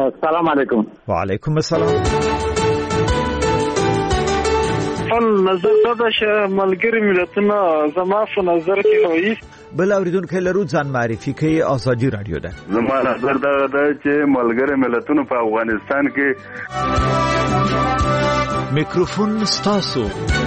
السلام علیکم. وعلیکم السلام. نظر دا چې ملګری ملتونه زما په نظر کې وایي بل اوریدونکو لرو ځان معرفي کوي. ازادي رادیو ده. زما نظر دا چې ملګری ملتونه په افغانستان کې میکروفون ستاسو.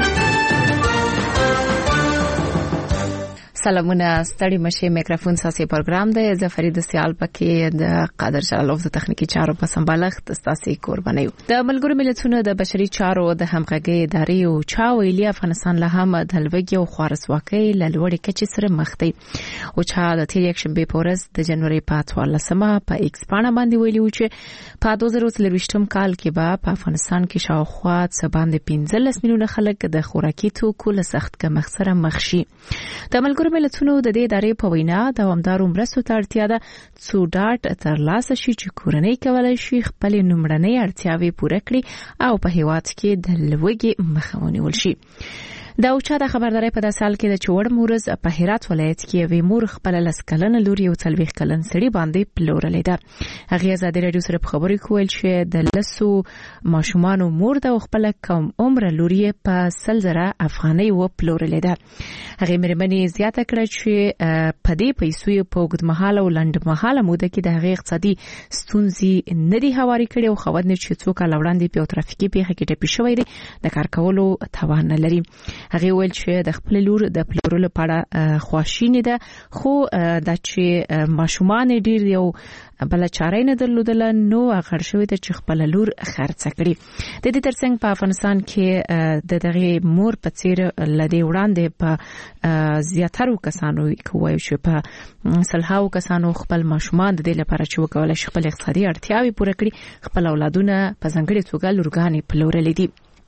سلامونه ستړي مشه. میکروفون ساسي پروګرام دی. زه فرید سیال پکې د قادر جلالوف د تخنیکی چارو په سمبالښت ستاسي قرباني یو. د ملګرو ملتونو د بشري چارو د همغږي ادارې او چا ویلي افغانستان له هم د لوګي او خوارسواکۍ له لوړې کچې سره مخ دی او چا د تیر یک شنبه پورز د جنوري په 14مه په ایکس باندې باندې ویلي و چې په 2023م کال کې به په افغانستان کې شاوخوا څه باندې 15 میلیونه خلک د خوراکي توکو له سخت کمښت سره مخ شي. د ملګرو ملتونو د دې ادارې په وینا دوامدار مرستو ته اړتیا ده څو ډاټ ترلاسه شي چې کورنۍ کولای شي خپل لومړنۍ اړتیاوې پوره کړي او په هیواد کې د لوږې مخه ونیول شي. دا اوچا د خبرداري په داسال کې د چوړ مورز په هرات ولایت کې وی مور خپل لسکلن لوري او تلويخ کلن سړي باندې پلورلې ده. هغه آزادي رادیو سره په خبرې کول چې د لسو ماشومان مور د خپل کم عمر لوري په 100,000 افغانۍ و پلورلې ده. هغه مېرمنې زیاته کړه چې په دې پیسو په وګړمحاله او لنډمحاله موده کې د هغه اقتصادي ستونزې ندي هواري کړي او خوند چې څوک لاوړاندې په ترافیکي پیښه کې ټپي شوی دی د کار کولو توان نه لري. هغه ویل چې د خپل لور د پلورلو لپاره خواشینی ده خو د چې ماشومان ډیر یو بل چارې نه درلودل نو هغه شوی ته چې خپل لور خرڅ کړي. د دې ترڅنګ په افغانستان کې د دغه مور په څیر لدی وړاندې په زیاترو کسانو کوي چې په سلهاو کسانو خپل ماشومان د دې لپاره چې وکول شي خپل اقتصادي اړتیاوې پوره کړي خپل اولادونه په ځنګړي توګه لورګانې پلورلې دي.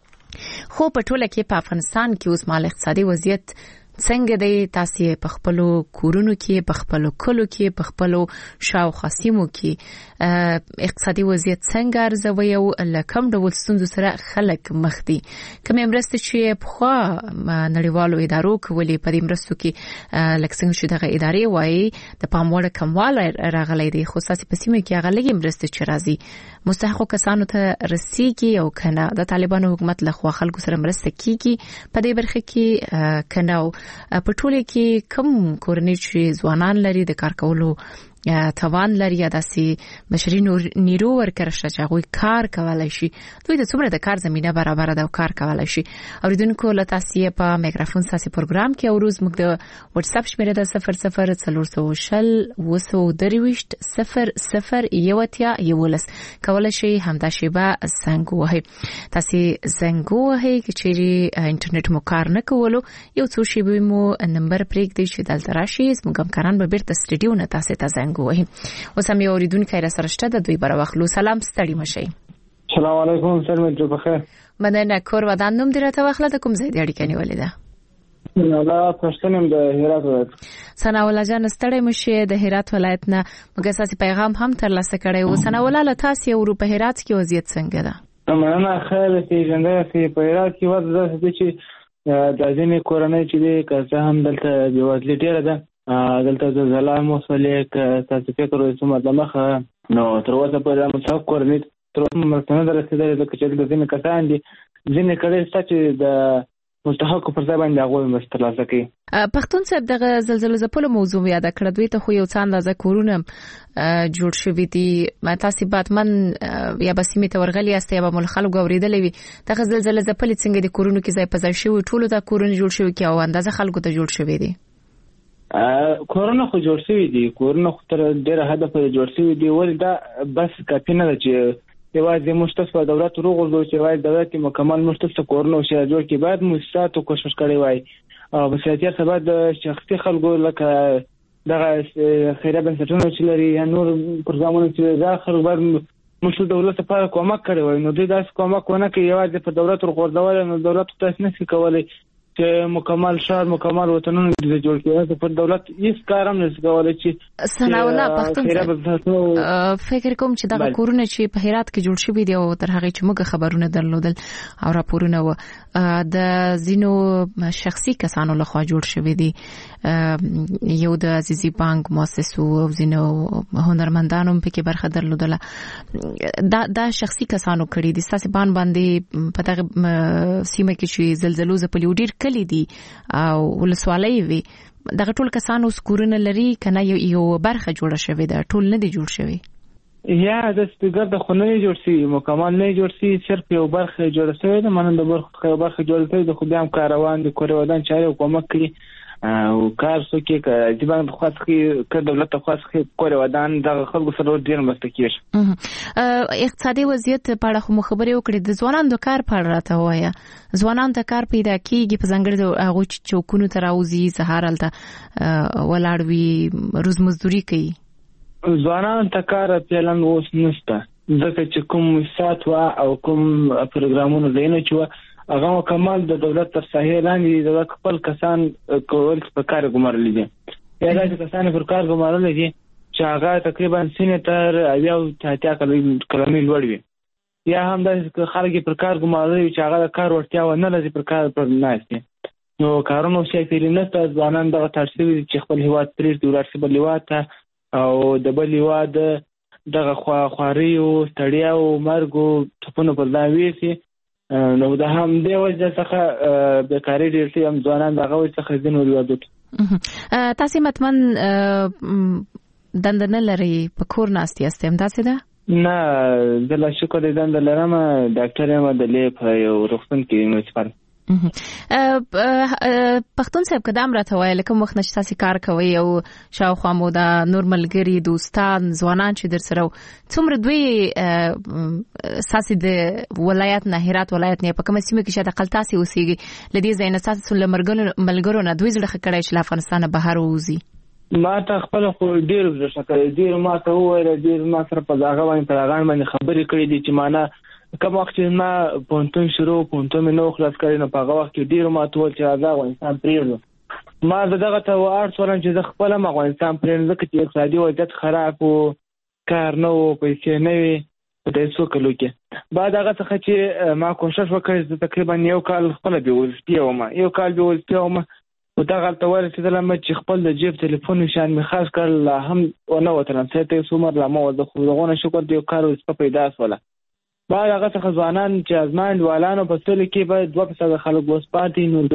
خو په ټوله کې په افغانستان کې اوس مال اقتصادي وضعیت څنګه دی؟ تاسو په خپل کورونو کې په خپل کلو کې په خپل شاوخوا سیمو کې اقتصادي وضعیت څنګه ارزوي او لکم ډول ستونزو سره خلک مخ دي؟ کوم مرسته چې په نړیوالو ادارو کولې په دې مرستو کې لکه څنګه چې دغه ادارې وایي د پاموړ کمواله راغلي دي خو تاسو په سیمو کې هغه لګي مرسته چې راځي مستحقو کسانو ته رسیږي او کنه د طالبانو حکومت له خوا خلکو سره مرسته کیږي په دې برخه کې کنه په ټوله کې کوم کورنۍ چې ځوانان لري د کار کولو توان لري یا داسې بشري نیرو ورکړل شي چې هغه کار کولای شي دوی د څومره د کار زمينه برابر ده او کار کولای شي. اوریدونکو له تاسو په میکروفون ساسي پروګرام کې اوروز موږ د واتس اپ شمیره د 0040 کولای شي همدا شیبه زنګ وهي. تاسو زنګ وهي چې انټرنیټ مو کار نه کولو یو څو شیبه مو نمبر پرېږدئ چې دلته راشي زموږ همکاران به بیرته سټډیو نه تاسو ته وهم. وسم یو اوریدونکو را سره شته د دوی بر واخلو. سلام ستړي مشي. سلام علیکم سلام جو بخیر. مننه کور ودان نوم درته واخله د کوم ځای دی اړیکه نیولې ده؟ الله پښتنم د هرات ولایت. ثنا الله جان ستړي مشي د هرات ولایت نه موږ اساسي پیغام هم ترلاسه کړی و. ثنا الله له تاسو یو په هرات کې وضعیت څنګه ده؟ مننه خیر چې ژوند په هرات کې وضعیت د چې د ځینې کورنۍ چې د که هم دلته د وضعیت ډیره ده دلته د زلام وصلې ک تاسو فکر وایي چې مدمخه نو تر اوسه په مصاب کورنۍ تر اوسه مرسته نه رسیدلې د کچې د ځینې کسان دي ځینې کړي چې د مستحق پر ځای باندې هغه مسترلاسه کوي. پښتون صاحب دغه زلزلې زپلو موضوع یاد کړه دوی ته خو یو څه اندازه کورونه جوړ شوي دي تاسو باتمن یا بسیمه تورغلی است یا به مل خلک اوریدلې وي دغه زلزلې زپلې څنګه د کورونو کې ځای په ځای شوی ټولو د کورونو جوړ شوی کې او اندازه خلکو ته جوړ شوی دي؟ کورونه خو جوړ شوی دي کورونه خو تر ډیره حد پورې جوړ شوی دي ول دا بس کافي نه ده چې یوازې مشترک په دولت روغو چې وای دولت مکمل مشترک کورونه او شیا جوړ کی بعد مستات کوشش کړي وای او بسیاتیا سبا د شخصي خلکو لکه دغه خیره بنسټونو چې لري یا نور پروګرامونه چې داخل بعد مشترک دولت لپاره کومک کړي وای نو دوی داس کومک ونه کوي یوازې په دولت ورغورځول نو دولت تاسو نشي کولای چې مکمل شهر مکمل وطنونه د جوړ کېږي پر دولت هیڅ کار هم نشي کولای چې ثناء الله پښتون فکر کوم چې دا کورونه چې په هرات کې جوړ شوی دی او تر هغه چې موږ خبرونه درلودل او راپورونه و د زینو شخصي کسانو لخوا جوړ شوی دی یو د عزیزي بانک مؤسسو او زینو هنرمندانو په کې برخه درلودله دا شخصي کسانو کړی دي ستاسو باندې په دغه سیمه کې چې زلزلو زپلی ډیر کلی دي او ولسوالۍ وي دغه ټول کسانو سکورونه لري کنه یو برخه جوړه شوی ده ټول نه دي جوړ شوی یا د سپیکر د خونه جوړ شي مکمل نه جوړ شي صرف یو برخه جوړ شوی ده مننه د برخه جوړ شوی د خو بیا هم کاروان د کوري ودان چاري حکومت کړي او کار څه کې چې باندې خاصه کې دولت خاصه کوري ودان د خلکو سره ډیر مستکیږي اقتصادي وضعیت په اړه خبرې وکړې د ځوانانو د کار په اړه راته وایا ځوانان ته کار پیدا کیږي په ځنګړي هغه چوکونو ته راوځي سهار الته ولاړوي روز مزدوري کوي ځوانان ته کار پیلن اوس نشته ځکه چې کوم سات وا او کوم پروګرامونه دینه چې هغه مکمل د دولت تر ساحې لاندې د خپل کسان کول په کار ګمارل دي یا د کسان پر کار ګمارل دي چې هغه تقریبا سینټر او تاتیا کلمې لوړ وي یا هم د خلک پر کار ګمارل چې هغه د کار ورتیا و نه لري پر کار پر ناشته نو کارونو شي پیلنه ته ځوانان دغه ترسوي چې خپل هیواد پرېږ دی ورسې بل هیواد او د بل هیواد دغه خواري او ستړیا او مرګ ټپونه پر دا ویسي نو د هم دی وجه څخه بیکاری ډیر شي هم ځوانان دغه وجه څخه ځینو ریاضت تاسو متمن دند نه لري په کور ناستي استم تاسو ده نه د لا شکر دند لرم ډاکټر یم د لې په یو روغتون کې مستقر پښتون صاحب قدم راته وای لکه مخ نشته سي کار کوي او شاوخوا مو دا نور ملګری دوستان ځوانان چې در سره څومره دوی ساسي د ولایت نه هرات ولایت نه په کومه سیمه کې شاته قلتاسي اوسېږي لدی زین اساس ملګرو نه دوی زړه کړای چې افغانستان بهر وځي ما ته خپل خو ډیر ځکه ډیر ما ته وایي ډیر ما سره په ځاګه باندې پراغان باندې خبرې کړې دي چې معنا کوم وخت چې ما پونتون شروع پونتون نو خلاص کړی نو په هغه وخت کې ډیر ما ته ول چې هغه افغانستان پریږدو ما دغه ته وارث ولن چې خپل افغانستان پریږدم ځکه چې اقتصادي وضعیت خراب او کار نه او پیسې نه وي په دې څو کلو کې بعد هغه څخه چې ما کوشش وکړ چې تقریبا یو کال خپل به ولسپیوم او دا غلطه ورسېدل چې خپل د جیب ټلیفون نشان می خاص کړل هم او نو ترانسلیټ یې سومر لا مو د خودغونه شکر دی کار وسپه پیدا سواله بعد هغه څخه ځوانان چې ازمان والانو په سل کې به 2% خلک وس پاتې نور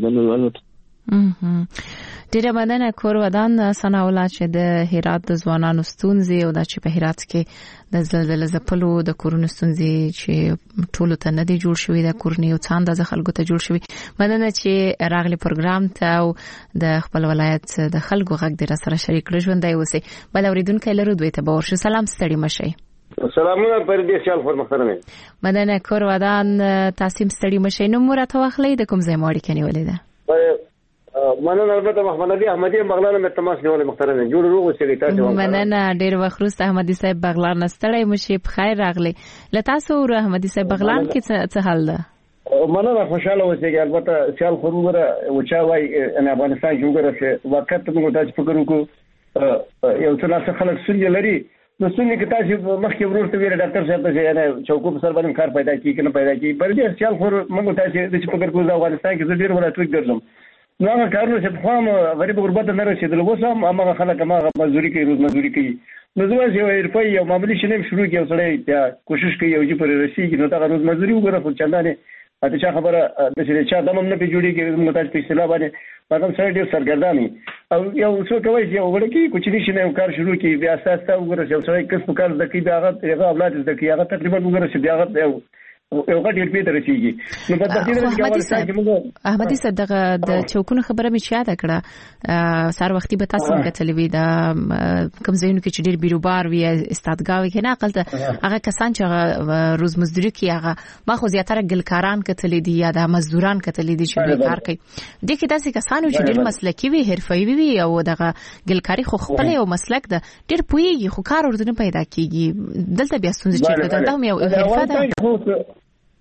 درته ډیره مننه کور ودان ثناء الله چې د هرات د ځوانانو ستونزې او د چې په هرات کې د زلزلې زپلو د کورونو ستونزې چې ټولو ته نه دي جوړ شوی د کورنۍ او څاند د خلکو ته جوړ شوی مننه چې راغلي پروګرام ته او د خپل ولایت د خلکو غږ د سره شریک ژوندۍ اوسئ بل اوریدونکو لرو دوی ته باور شو سلام ستړي مشي سلامونه پردیس خیال خور محترمه مننه کور ودان تاسو ستړي مشي نو مرته واخلې د کوم ځای ماړی کني ولې ده مننه البته محمد علي احمدي بغلان مې تماس نیولې محترمه جوړ روغ اوسې تاسو مننه ډیر وخت احمدي صاحب بغلان ستړي مشي په خیر راغلي لته تاسو احمدي صاحب بغلان کې څه حال ده مننه خوشاله اوسئ البته خیال خور وره او چا وای ان افغانستان جوړه چې وخت موږ تاسو فکر وکړو یو څه خلک سړي لري نو څنګه کې تاسو مخکې ورته ویل ډاکټر صاحب ته یعنی چوکو په سر باندې کار پیدا کیږي کنه پیدا کیږي پر دې خیال خور موږ تاسو د فکر کوو د افغانستان کې ډیر ولا ټریک درلم نو هغه کارونه چې په خام غریب غربت نه رسیدل اوس هم هغه خلک هغه مزدوري کوي روز مزدوري کوي نو زما یو ایرپای یو معمولی شنه شروع کیو سره کوشش کوي او چې پر رسیږي نو دا روز مزدوري وګوره خو چندانه اته چا خبره د چې چا دمم نه پیجوړي کې متاج په اصطلاح باندې هغه سره ډیر سرګرداني او یو څه کوي چې وړکی کوچ نشي نه کار شروع کی بیا اساس ته وګوره چې سره کس کار د کی هغه اولاد د کی هغه تقریبا وګوره چې هغه یو غټ ډیر رسیږي نو په ترتیب کې احمدي صدقه د چوکونو خبره مې یاد کړه سار وختي به تاسو کتلې وي دا کوم ځایونو کې چې ډیر بیروبار وي استادګاوي کې نه عقل هغه کسان چې روز مزدوري کوي هغه ما خو زیاتره ګلکاران کتلې دي یا د مزدوران کتلې دي چې کار کوي د کې داسې کسانو چې ډیر مسلکي وي حرفوي وي او دغه ګلکاري خو خپل یو مسلک ده ډیر پويږي خو کار ورته پیدا کیږي دلته بیا ستونزې چې دا هم یو حرفه ده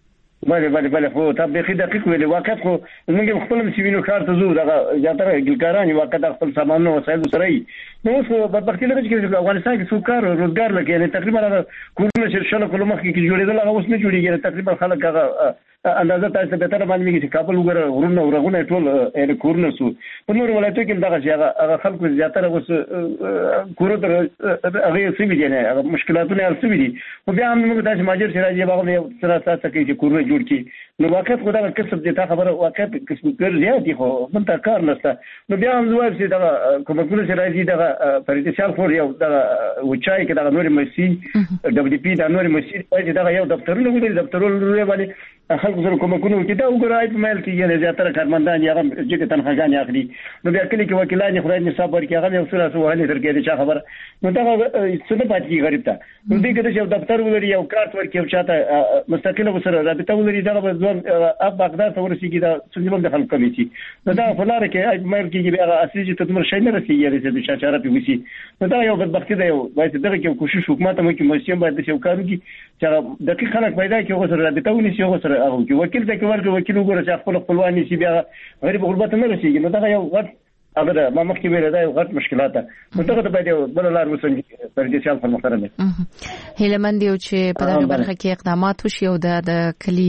بله خو تطبیقي دقیق ویلي واقعیت خو موږ خپل مسیوینو کار ته زو دغه زیاتره ګلکاران واقعیت خپل سامانونه وسایل سره یي نو اوس بدبختي لري چې افغانستان کې څوک کار روزګار لکه یعنی تقریبا کورونه چې شل کلو مخکې جوړېدل هغه اوس نه جوړیږي تقریبا خلک هغه اندازه تاسو به تر باندې چې کابل وګره ورونه ټول یعنی کورونه سو په نور ولایتو کې دغه چې هغه خلکو زیاتره اوس کورو تر هغه سوي دي نه مشکلاتونه هر سوي دي خو بیا هم موږ تاسو ماجر چې راځي باغ یو سره تاسو کې چې کورونه جوړ کی نو واقعیت خدای کسب دي تا خبره واقعیت کسب کړ زیات دي خو من تا کار نشته نو بیا هم زوال چې دغه کومکونه چې راځي دغه پریتشال خور یو دغه وچای کې دغه نور مسی دبليو پی دا نور مسی چې دغه یو دفترونه وګوري دفترونه باندې خلک سره کومکونه کوي دا وګورای په مېل کې یې زیاتره کارمندان یې هغه چې تنخواهګان اخلي نو بیا کلی کې وکیلان خدای نصاب ورکړي هغه یو سره سوالې درکې دي خبر نو دا څه پاتې غریب ته نو دې کې چې دفتر ولري یو کارت ورکړي او چاته مستقله سره رابطه ولري دا ځوان اب بغداد ته ورسیږي دا څنګه د خلک کمیټي نو دا فلاره کې مېل کې بیا اصلي چې تدمر شي نه رسیږي چې د شاچاره په وسی نو دا یو بدبختی دی باید دغه کې کوشش حکومت مو کې مسیم باید چې وکړي چې دقیق خلک پیدا کړي او سره رابطه ونیسي او سره هغه وکیل ته ورکړي وکیل وګوره چې خپل خپلوانی شي بیا غریب غربت نه رسیږي نو دا یو غټ هغه ما مخکې ویل دا یو غټ مشکلات نو دغه باید بل لار وسنګي پرځال پرمختګ نه هیلمند یو چې په دغه برخه کې اقدامات وشي او د کلی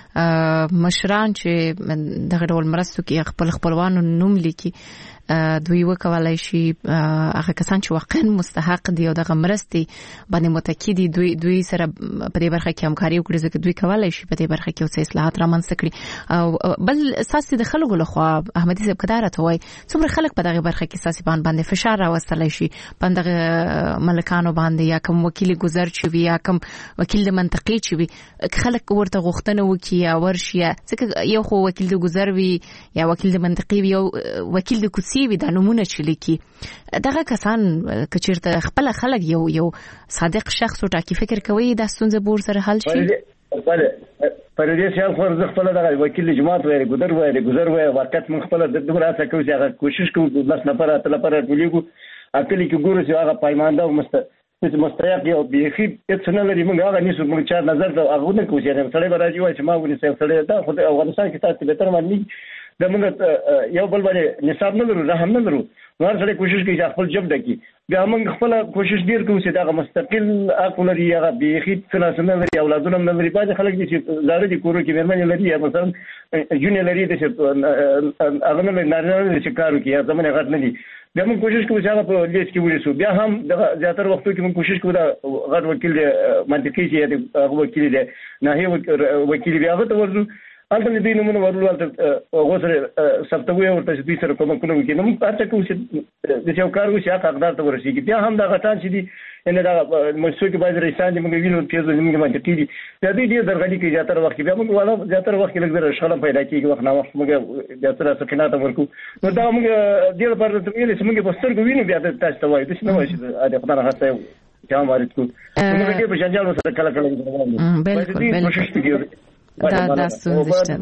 مشران چې دغه ډول مرستو کې خپل خپلوانو نوم لیکي دوی وکولای شي هغه کسان چې واقعا مستحق دي او دغه مرستي باندې متکی دي دوی سره په دې برخه کې همکاري وکړي ځکه دوی کولای شي په دې برخه کې اوسه اصلاحات رامنځته کړي او بل اساس د خلکو لخوا احمدي صاحب کدارت وای څومره خلک په دغه برخه کې اساسي باندې فشار راوستلای شي په دغه ملکانو باندې یا کوم وکیل گذر چې وي یا کوم وکیل منطقي چې وي خلک ورته غوښتنه وکي یا ورشي ځکه یو خو وکیل د گذر وي یا وکیل منطقي وي او وکیل د کوڅې وي د نمونه چې لیکي دغه کسان کچیرته خپل خلک یو صادق شخص او ټاکي فکر کوي د ستونزې بور سره حل شي بله پر دې چې خو خپل دغه وکیل جماعت وایي گذر وایي واقعیت من خپل د دغه راځه کوي چې هغه کوشش کوي د لاس نه پره ټولېګو اکلی کې ګورو چې هغه پایمانده او مستریق یو بيخي څنګه لري موږ هغه نیسو موږ چا نظر ته هغه نه کوي چې سړی به راځي وایي چې ما ونی سړی دا خو د افغانستان کې تاسو به تر باندې د موږ یو بل باندې نصاب نه لرو رحم نه لرو نور سره کوشش کوي چې خپل جب دکی بیا موږ خپل کوشش ډیر کوو چې دا مستقل اقل لري هغه بيخي څنګه لري اولادونه نه لري باید خلک چې زاره دي کورو کې مېرمن لري مثلا جون لري د هغه نه نه چې کارو کې زمونه غټ نه دي بیا موږ کوشش کوو چې هغه په لیست کې ورسو بیا هم د زیاتره وختو کې موږ کوشش کوو دا غټ وکیل منطقي چې هغه وکیل دی نه هي وکیل بیا هغه ته ورزو البته دې نمونه ورلو البته غوسره سپتوي او تاسو دې سره کوم کې نو پاتې کوم چې د یو کار وشي هغه حقدار ته ورسیږي بیا هم دا غټان چې دي ان دا مسوي باید رئیسان دې موږ وینو چې زموږ منطقي دي دا دې درغلي کې زیاتره وخت بیا موږ والا زیاتره وخت لږ شغله پیدا کیږي وخت نه وخت موږ زیاتره سکنات ورکو نو دا موږ دې لپاره ته ویل چې موږ په سترګو وینو بیا تاسو ته وایي چې نو وایي چې خدای راځي چې وارد کو موږ دې په جنجال سره کله بالکل کوشش کوي دا ستونزه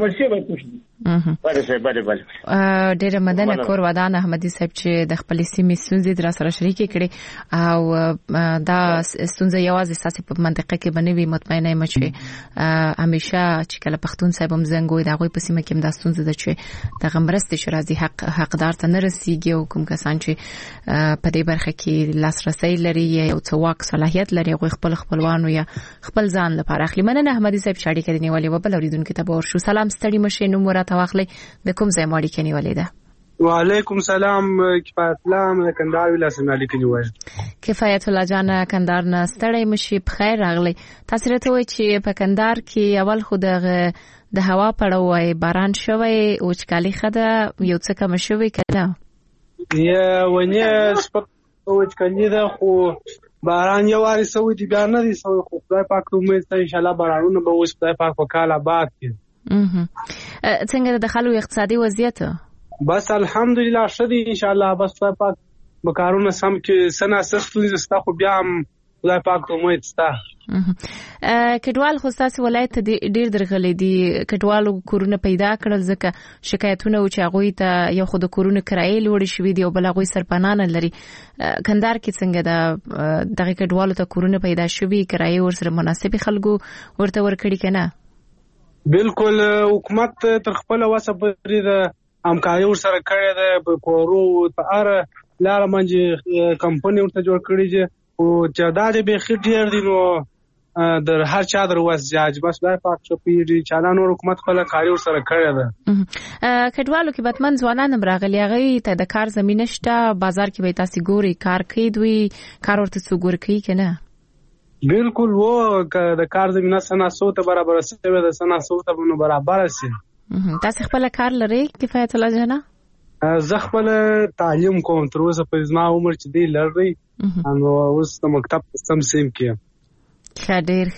ډېر مدنه کور ودان احمدي صاحب چې د خپل سیمې ستونزې در سره شریکې کړي او دا ستونزه یوازې ساسي په منطقه کې بنوي مطمئنه یم چې همیشه چې کله پښتون صاحب هم زنګوي دا غوي په سیمه کې هم د ستونزه ده چې د غمرستې شرازي حقدار ته نه رسیږي او کوم کسان چې په دې برخه کې لاسرسي لري یا څو واک صلاحيت لري غوي خپل خپلوانو یا خپل ځان لپاره اخلي مننه احمدي صاحب شاړي کې نیولې و بل اوریدونکو ته ور شو سلام ستړي مشه نو مراد واخلي د کوم ځای ماړي کې نیولې ده وعلیکم سلام کفایت الله من کندهار ولایت مالک نیولې کفایت الله جان کندهار نه ستړي مشه بخیر راغلي تاسو راته وای چې په کندهار کې اول خو د هوا پړوي باران شوی او چکالي خده یو څه کم شوی کنه یا ونی سپک او چکالي ده خو باران یو واري سوي دي بیا نه دي سوي خو خدای پاک ته امید ته ان شاء الله بارانونه به اوس خدای پاک وکاله آباد کړي څنګه د خلکو اقتصادي وضعیت بس الحمدلله شدي ان شاء الله بس خدای پاک مکارونه سم کې سنا سستونی زستا خو بیا هم خدای پاک ته امید ستا کډوال خو تاسو ولایت ډیر درغلي دي کډوالو کورونه پیدا کړل ځکه شکایتونه او چې هغه ته یو خود کورونه کرایې لوړ شوې دي او بل هغه سرپنانه لري کندهار کې څنګه دغه کډوالو ته کورونه پیدا شوې کرایې ورسره مناسب خلکو ورته ورکړي کنه بالکل حکومت تر خپل وسه پورې د همکاري ورسره کړې ده په کورو په اړه لاره باندې کمپنۍ ورته جوړ کړې چې او چې دا به خیر ډیر دي نو در هر چا در وس جاج بس دا پاک شو پیډي چالان حکومت خپل کاري ورسره کړې ده. کډوالو کې بتمن ځوانان براغلي هغه ته د کار زمينه شته بازار کې به تاسو ګوري کار کوي دوی کار ورته څوګور کوي کنه. بالکل وو د کار زمينه سنا سوته برابر سره د سنا سوته بنو برابر سي. تاسو خپل کار لري کفایت الله جنا؟ زه خپل تعلیم کوم تر اوسه په زما عمر چې دی لري نو اوس د مکتب سم سیم کې. خیر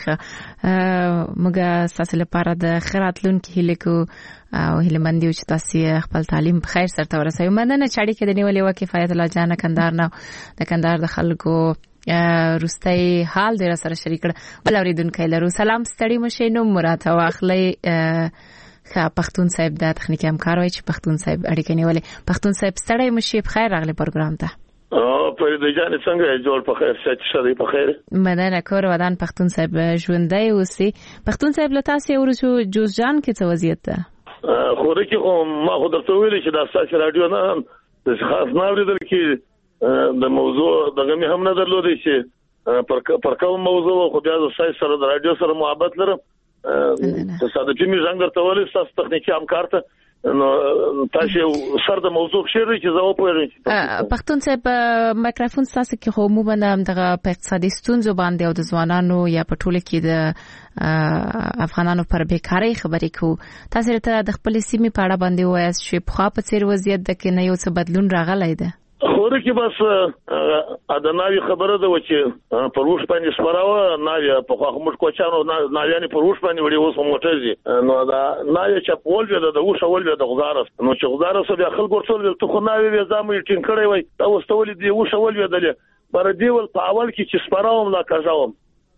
موږ تاسو لپاره د خیراتلون کې هلیکو او هلمندیو چې تاسو خپل تعلیم په خیر سره ورسوي. مننه چاړي کې د نیولې و کفایت الله جان کندهار نه د کندهار د خلکو روستي حال د سره شریک کړ. بل اوریدونکو لرو سلام ستړي مشه نو مراد واخلي پښتون صاحب د تخنیکی همکار وای چې پښتون صاحب اړیکې نیولې. پښتون صاحب ستړي مشه په خیر راغلی پروګرام ته. فرید جان څنګه جوړ په خیر شې په خیر. مننه کور ودان پښتون صاحب ژوندۍ اوسي. پښتون صاحب له تاسو ورسو جوز جان کې څه وضعیت ده؟ خو رکه ما خو درته ویل چې د اساس رادیو نه د خاص ناوریدل کې د موضوع دغه مې هم نه درلودې چې پر کوم موضوع خو بیا د سای سره د رادیو سره محبت لرم. تصادفي مې څنګه درته ویل تاسو تخنیکی همکار ته نو تاسو سر د موضوع شری چې زه وپوهیږم. پښتون صاحب میکروفون تاسو کې خو مو باندې دغه په اقتصادي ستونزو باندې او د ځوانانو یا په ټوله کې د افغانانو پر بیکاری خبرې کو. تاسو ته د خپل سیمې په اړه باندې وایي چې په خوا په څیر وضعیت د کې نه یو څه بدلون راغلی دی. خو رکه بس ادناوی خبره ده چې پروش باندې سپراوه ناوی په خو موږ کوچانو ناویانی پروش باندې وړي اوس موټرزي نو دا ناوی چې په ول ویل د اوسه ول ویل د غزارس نو چې غزارس بیا خلک ورسول ته خو ناوی وې زامې ټینګ کړی وای دا واستول دی اوسه ول ویل بر دیول په اول کې چې سپراوم لا کاژاوم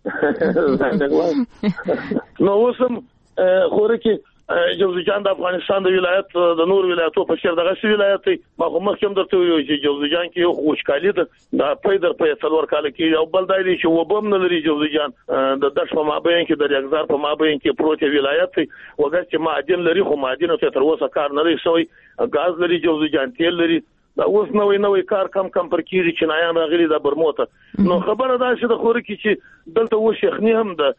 نو اوسم خو رکه جوزجان د افغانستان د ولایت د نور ولایتو په شر دغه سی ولایت ما خو مخکې درته ویل چې جوزجان کې یو خوشکالي ده د پیدر په څلور کال کې یو بل دایلی چې وبم نه لري جوزجان د دښ په مابین کې د یګزار په مابین کې پروت ولایت وګړي چې معدن لري خو معدن ته تر اوسه کار نه لري سوی غاز لري جوزجان تیل لري دا اوس نوې کار کم پر کیږي چې نایان راغلي د برموته نو خبره ده چې د خوري کې چې دلته و شیخنی هم د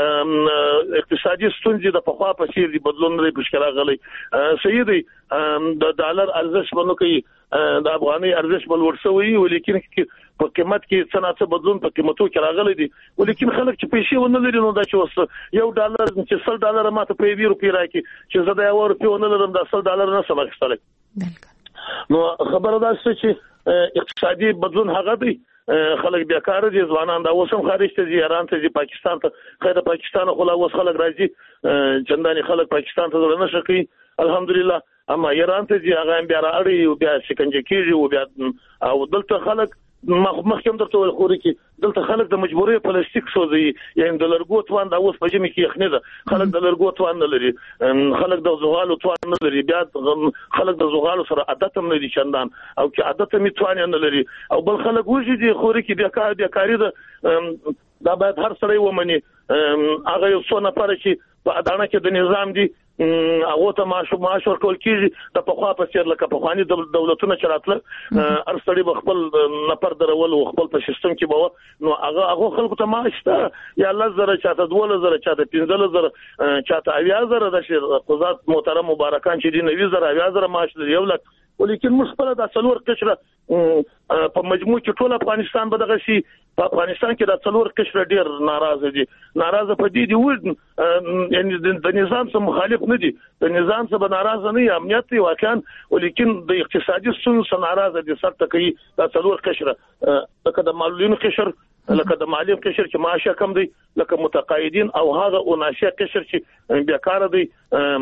اقتصادي ستونزې د پخوا په څیر دي بدلون لري مشکل غلي سیدي د ډالر ارزش باندې کوي د افغاني ارزش بل ورسوي ولیکن په قیمت کې څنګه بدلون په قیمتو کې راغلي دي ولیکن خلک چې پیسې ونه لري نو دا چې وس یو ډالر چې 100 ډالر ماته په 20 روپیا راکې چې زه دا یو روپیا ونه لرم دا 100 ډالر نه سم اخیستل نو خبره ده چې اقتصادي بدلون هغه دی خلک بیکاره دي ځوانان دا اوسم خارج ته دي ایران ته دي پاکستان ته خیر پاکستان خو لا اوس خلک راځي چنداني خلک پاکستان ته نه شي الحمدلله اما ایران ته دي هغه بیا راړي او بیا شکنجه کیږي او بیا او دلته خلک مخکې درته ویل خوري کې دلته خلک د مجبوري پلاستیک سوزي یعنی د لرګو توان دا اوس په جمی کې یخنه ده خلک د لرګو توان نه لري خلک د زغالو توان نه لري بیا خلک د زغالو سره عادت هم نه دي چندان او چې عادت می توان نه لري او بل خلک وږي دي خوري کې بیا کاری ده دا باید هر سړی ومني هغه یو څو نفر چې په اډانه کې د نظام دي هغه ته معاش ورکول کیږي د پخوا په څیر لکه پخوانی دولتونه چراتله ارسړي بخپل نفر درول او خپل په سیستم کې بو نو هغه خلکو ته معاش ته یا 10,000 چاته 12,000 چاته 15,000 چاته 80,000 د قضات محترم مبارکان چې دي 90,000 معاش لري یو لک ولیکن مشکله د څلور قشره په مجموع کې ټول افغانستان به دغه شي په افغانستان کې د څلور قشره ډیر ناراضه په دې دی یعنی د نظام سره مخالف نه دي د نظام سره ناراضه نه امنیت واقعا ولیکن د اقتصادي ستونزو سره ناراضه دي سره کوي د څلور قشره لکه د معلولینو قشر لکه د معلم قشر چې معاش کم دی لکه متقاعدین او هغه او ناشئ قشر چې بیکاره دي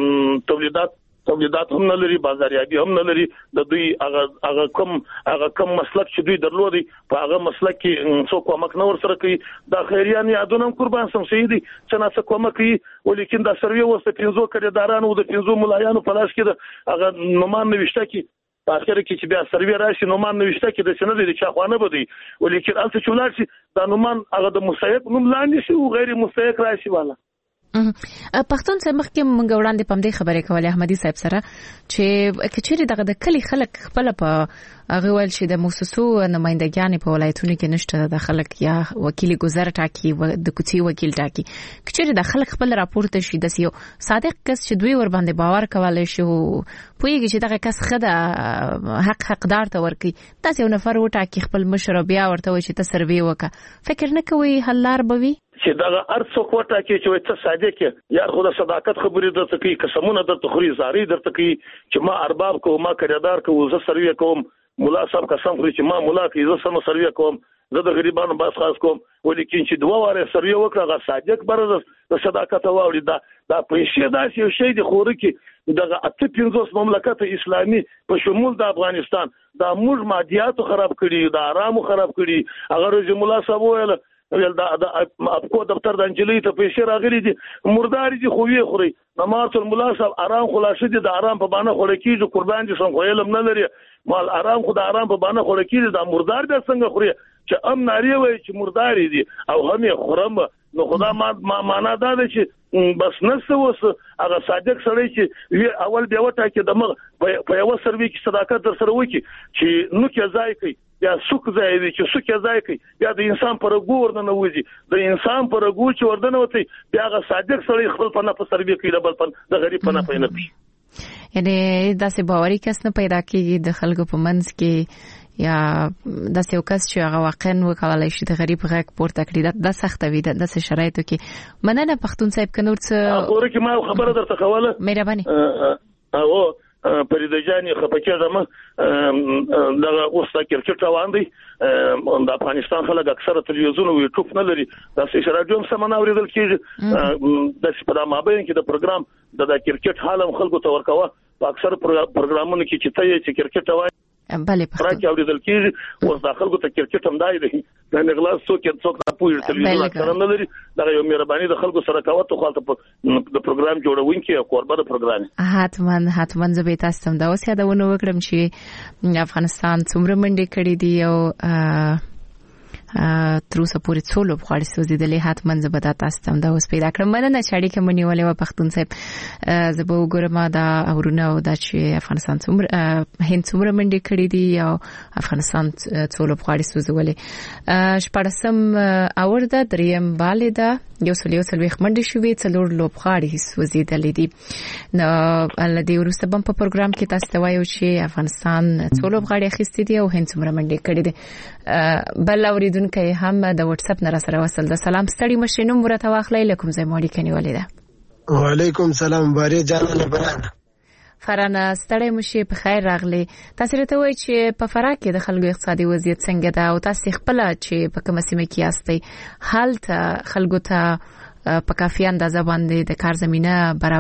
تولیدات هم نه لري بازاریابي هم نه لري د دوی هغه کم مسلک چې دوی درلودي په هغه مسلک کې څوک کومک نه ورسره کوي د خیریان یادونه قربان سم سیدي چې نه څه کومک کوي ولیکن د سروي وسته 15 کډداران او د 15 ملایانو په لاس کې د هغه نومان نوښته کې په اخر کې چې بیا سروي راشي نومان نوښته کې د سند دي چې خوانه بده ولیکن الته چولار شي د نومان هغه د مستحق نوم لاندې شي او غیر مستحق راشي والا پښتون څخه مخکې مونږ وړاندې پم دې خبرې کولې احمدي صاحب سره چې کچېری دغه د کلی خلک خپل په هغه ول چې د موسسو نمائندګان په ولایتونو کې نشته د خلک یا وکیل گذر ټاکي د کوڅې وکیل ټاکي کچېری د خلک خپل راپورته شي د یو صادق کس چې دوی ور باندې باور کولای شي پوهیږي چې دغه کس خدای حقدار ته ورکی تاسو یو نفر وټاکي خپل مشر بیا ورته وي چې ته سروي وکړه فکر نه کوي حلار بوي چې دا ارڅو کوټه کې چې ته صادق یار خو د صداقت خبرې درته کوي قسمونه درته خوري زاري درته کوي چې ما ارباب کوم ما کړهدار کوم زه سروي کوم مولا صاحب قسم خوري چې ما مولا کې زه سم سروي کوم زه د غریبانو باس خاص کوم ولیکن چې دوه واره سروي وکړه غا صادق برز د صداقت واوري دا پیسې داسې یو شی دی خوري کې دغه 85 مملکت اسلامي په شمول د افغانستان د موږ مادیات خراب کړي د آرام خراب کړي اگر مولا صاحب ویل دا اپکو دفتر د انجلۍ ته پیسې راغلي دي مرداري دي خوې خوري نماز الملا صاحب آرام خلاص دي د آرام په باندې خور کېږي قربان دي څنګه علم نه لري مال آرام خو د آرام په باندې خور کېږي د مردار د څنګه خوري چې ام ناری وای چې مرداري دي او هم خورم نو خدا ما معنا دا ده چې بس نسه وس هغه صادق سړی چې اول بیا وټا کې دمغه په یو سروي کې صداقت در سره وکي چې نو کې ځای کوي یا سوک ځای وي چې سوک ځای کوي یا د انسان پر ګور نه وځي د انسان پر ګور چې وردن وتی بیا هغه صادق سړی خپل په نه په سروي کې د بل په د غریب په نه پېنه پی یعنی داسې باوري کس نه پیدا کیږي د خلکو په منځ کې یا داسې یو کس چې هغه واقعا وکولای شي د غریب غږ پورته کړي د سخت وي د داسې شرایطو کې مننه پښتون صاحب کنور څه اوري کې ما خبره درته کوله مهرباني او پرید جاني خپکه زما دغه اوسه کرکټ روان دي د افغانستان خلک اکثره تلویزیون او یوټیوب نه لري د سې رادیو هم سم اورېدل کیږي د سپدا مابین کې د پروګرام د کرکټ حالم خلکو ته ورکوه په اکثر پروګرامونو کې چې کرکټ وایي بله راځي اوریدل کیږي او داخل کو ته کرکټ هم دای دی د نغلاس څوک نه پوهیږي تلویزیون اکثر نه لري دا یو مهرباني د خلکو سره کاوه ته خپل د پروګرام جوړونکي او قربه د پروګرام حتمن زه به تاسو ته دا اوسه دا ونه وکړم چې افغانستان څومره منډي کړې دي او تر اوسه پورې څولو غواړي سوزیدلې حتمن زه به تاسو ته دا اوس پیدا کړم مننه چې اړیکه مونږ نیولې و پښتون صاحب زه به وګورم دا اورونه او دا چې افغانستان څومره هند څومره منډي کړې دي او افغانستان څولو غواړي سوزولې شپږم اور دا دریم باندې دا یو سلیو منډي شوې څلور لوبغاړي سوزیدلې دي نو الدی ورسته بم په پروګرام کې تاسو ته وایو چې افغانستان څولو لوبغاړي اخیستي دي او هند څومره منډي کړې دي بل اوریدونکو هم د واتس اپ نه سره وصل د سلام ستړي مشینم ورته واخلای لکم زې ماړي کني ولیدا وعلیکم سلام باري جانله فرانه ستړي مشي په خیر راغلي تاسو ته وایي چې په فراه کې د خلکو اقتصادي وضعیت څنګه ده او تاسو خپل چې په کومه سیمه کې یاستئ حالت خلکو ته په کافي اندازه باندې د کار زمينه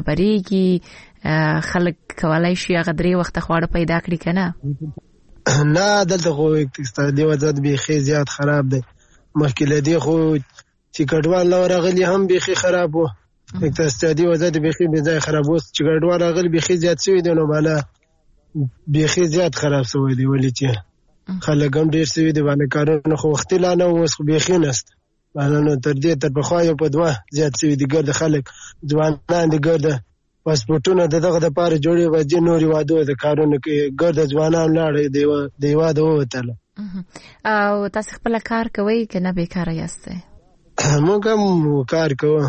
برابرېږي خلک کولای شي غدري وخت خواړه پیدا کړي کنه نه دلته خو اقتصادي وضعیت به زیات خراب دی مخکې لدی خو چې کډوال لورغلی هم به خراب وو اقتصادي وضعیت به ځای خراب وو چې کډوال راغلی به زیات شوی دی نو بالا به زیات خراب شوی دی ولې چې خلک هم ډیر شوی دی باندې کارونه خو وخت لا نه اوس خو به نست بالا نو تر دې تر بخوا یو په دوه زیات شوی دی ګرد خلک ځوانان دي ګرد پاسپورتونه دغه د پاره جوړي وځي نوري واده د کارونه کې ګرد ځوانان لاړ دی واده وته او تاسو خپل کار کوي کنه بیکاره یاست موږ هم کار کوو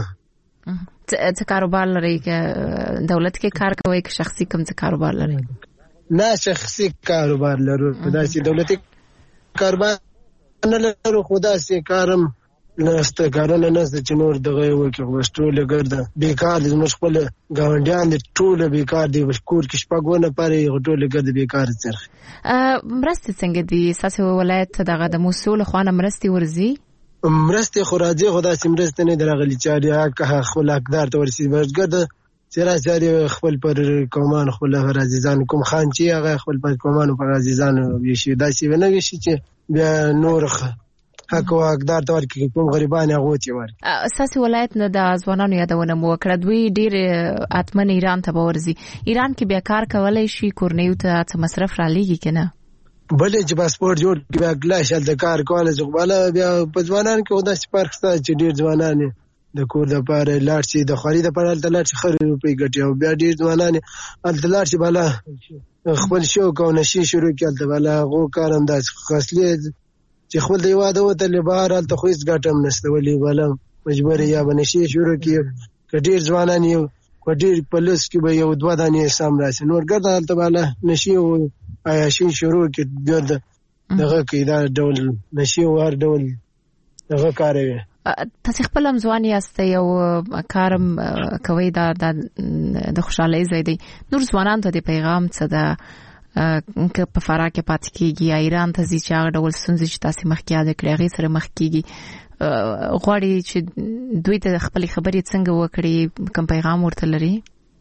څه کاروبار لري چې دولت کې کار کوي که شخصي کوم څه کاروبار لري نه شخصي کاروبار لرو داسې دولتي کاروبار نه لرو خدا سي کارم نهسته کارونه نهسته چې نور دغه وکړو وشټول ګرځه بیکار دي موږ خپل گاونډیان دي ټول بیکار دي وشکور کې شپګونه پاره ټول ګرځي بیکار څرخ مرسته څنګه دي ساسو ولایت دغه د مسول خوانه مرستي ورزي مرسته خراجي خدا سیمرسته نه درغلي چاري هغه خپل حقدار ته ورسي ورګرده چې راځي خپل پر کومان خپل عزیزان کوم خان چې هغه خپل پر کومان پر عزیزان وشي داسې ونه وشي چې بیا نور حق او حقدار تور کې کوم غریبان هغه چي ور اساسي ولایت نه د ځوانانو یادونه مو کړه دوی ډیر اتمن ایران ته ورزي ایران کې بیا کار کولای شي کورنیو ته څه مصرف را لېږي کنه بلې چې پاسپورت جوړ بیا ګلاش د کار کولای ځغواله بیا په ځوانان کې ودا سپارښت چې ډیر ځوانان د کور د پاره لاړ شي د خوري د پاره لاړ شي خوري روپۍ ګټي او بیا ډیر ځوانان الته لاړ شي بالا خپل شوق او نشي شروع کړل ته بالا غو کار انداز خاصلی چې خپل دی واده وته له بهر الته خو هیڅ ګټم نشته ولې بالا مجبور یا بنشي شروع کړي کډیر ځوانان یو کډیر پولیس کې به یو دوه دانې سم راشي نور ګرځه الته بالا نشي او عیاشي شروع کړي دغه کې دا ډول نشي او هر ډول دغه کاروي تاسو خپل ځوان یاست یو کارم کوي دا د خوشحالۍ ځای دی نور ځوانان ته د پیغام څه ده که په فراه کې پاتې کیږي یا ایران ته ځي چې هغه ډول ستونزې چې تاسو مخکې یاد کړې هغې سره مخ کیږي غواړي چې دوی ته خپلې خبرې څنګه وکړي کوم پیغام ورته لري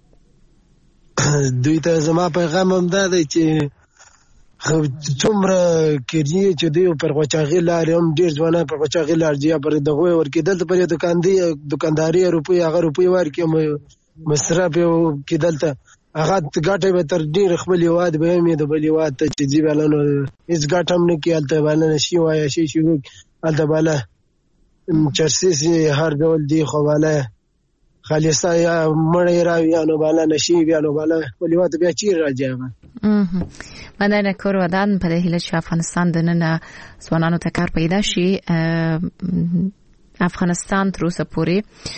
دوی ته زما پیغام هم دا دی چې څومره کېږي چې دوی پر غوچاغي لارې هم ډېر ځوانان پر غوچاغي لارې یا پر دغه ورکېدل ته پر دکانداري روپۍ هغه روپۍ ورکې مصرف کې دلته هغه ګټه به تر ډېر خپل هېواد به هم د بل هېواد ته چې ځي بالا نو هېڅ ګټه هم نه کوي هلته بالا نشي وایه شي شروع هلته بالا چرسي هر ډول دی خو بالا خالصه یا مړی راوي یا نو بالا نشي بیا نو بالا خپل هېواد بیا چیرې راځي هغه مننه کور ودان په دې هیله چې افغانستان د نن ځوانانو ته کار پیدا شي افغانستان تر اوسه پورې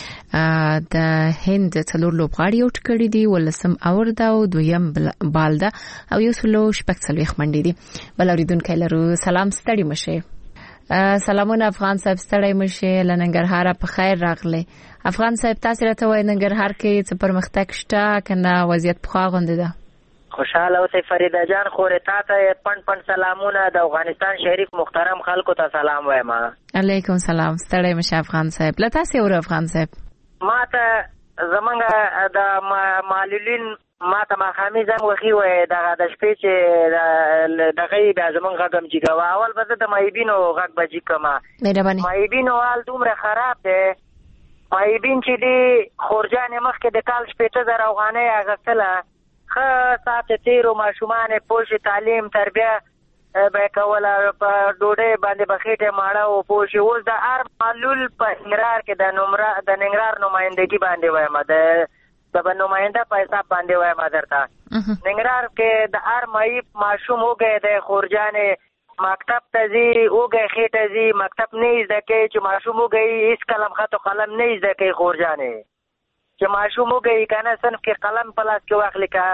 د هند څلور لوبغاړي اوټ کړي دي ولسم اور دا او دویم بال ده او یو سلو شپږ څلوېښت منډې دي بل اورېدونکی لرو سلام ستړي مشه سلامونه افغان صاحب ستړي مشه له ننګرهاره په خیر راغلی افغان صاحب تاسو راته وایئ ننګرهار کې څه پرمختګ شته که نه وضعیت پخوا غوندې ده خوشحاله اوسئ فریده جان خورې تا ته پڼ سلامونه د افغانستان شریف محترم خلکو ته سلام وایم علیکم سلام ستړی مشه افغان صاحب له تاسې اورو افغان صاحب ما ته زمونږ د معلولین ما ته ماښامي زنګ وخي وایي دغه د شپې چې دغه یې بیا زمونږ غږ هم جګوه اول به زه د مایبینو غږ به جګ کړمه مایبینو حال دومره خراب دی مایبین چې دی خورجانې مخکې د کال 80,000 افغانۍ اخیستله ښه ساعته تېرو ماشومانې پوه شي تعلیم تربیه به یې کوله په ډوډۍ باندې به خېټې ماړه و پوه شي اوس د هر معلول په ننګرهار کې د ننګرهار نمایندګي باندې وایم د نماینده په حساب باندې وایم درته ننګرهار کې د هر معیب ماشوم وږی دی خورجانې مکتب ته ځي وږی خېټه ځي مکتب نه یې زده کوي چې ماشوم وږی هېڅ قلم خط و قلم نه یې زده کوي خورجانې چې ماشوم وږی که نه صنف کې قلم په لاس کې واخلي که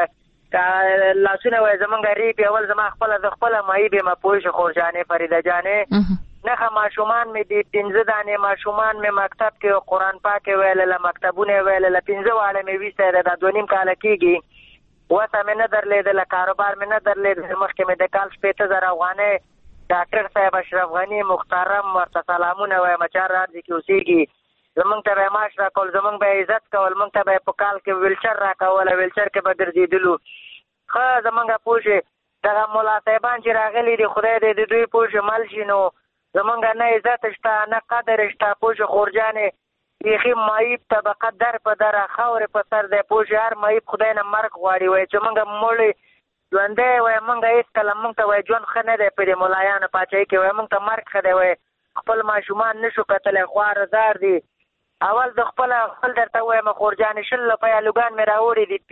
لاسونه وایي زمونږ ریب اول زما خپله زه خپله معیب یم پوه شو خورجانې فریده جانې نښه ماشومان مې دي 15 دانې ماشومان مې مکتب کې قرآن پاک یې ویلله مکتبونه یې ویلله 15 واړه مې ویستی ده دا 2.5 کاله کېږي وسه مې نه درلېدله کاروبار مې نه درلېدله مخکې مې د کال 80,000 افغانۍ ډاکټر صاحب اشرف غني محترم ورته سلامونه وایم چار راځي کې اوسېږي زمونږ ته به یې معاش راکول زمونږ به یې عزت کول مونږ ته به یې په کال کې ویلچر راکوله ویلچر کې به ګرځېدلو ښه زمونږ پوه شي دغه ملا صاحبان چې راغلي دي خدای دې د دوی پوه شي مل شي نو زمونږ نه عزت شته نه قدر شته پوه شي خورجانې بیخي معیب طبقه در په دره خاورې په سر دی پوه شي هر معیب خدای نه مرګ غواړي وایي چې مونږ مړی ژوندی وایي مونږ هېڅکله مونږ ته وایي ژوند ښه نه دی په دې ملایانو پاچاهۍ کې وایي مونږ ته مرګ ښه دی وایي خپل ماشومان نه شو کتلی خوار زار دي اول د خپل درته وایم خورجانې 20 روپۍ الوګان مې راوړي دي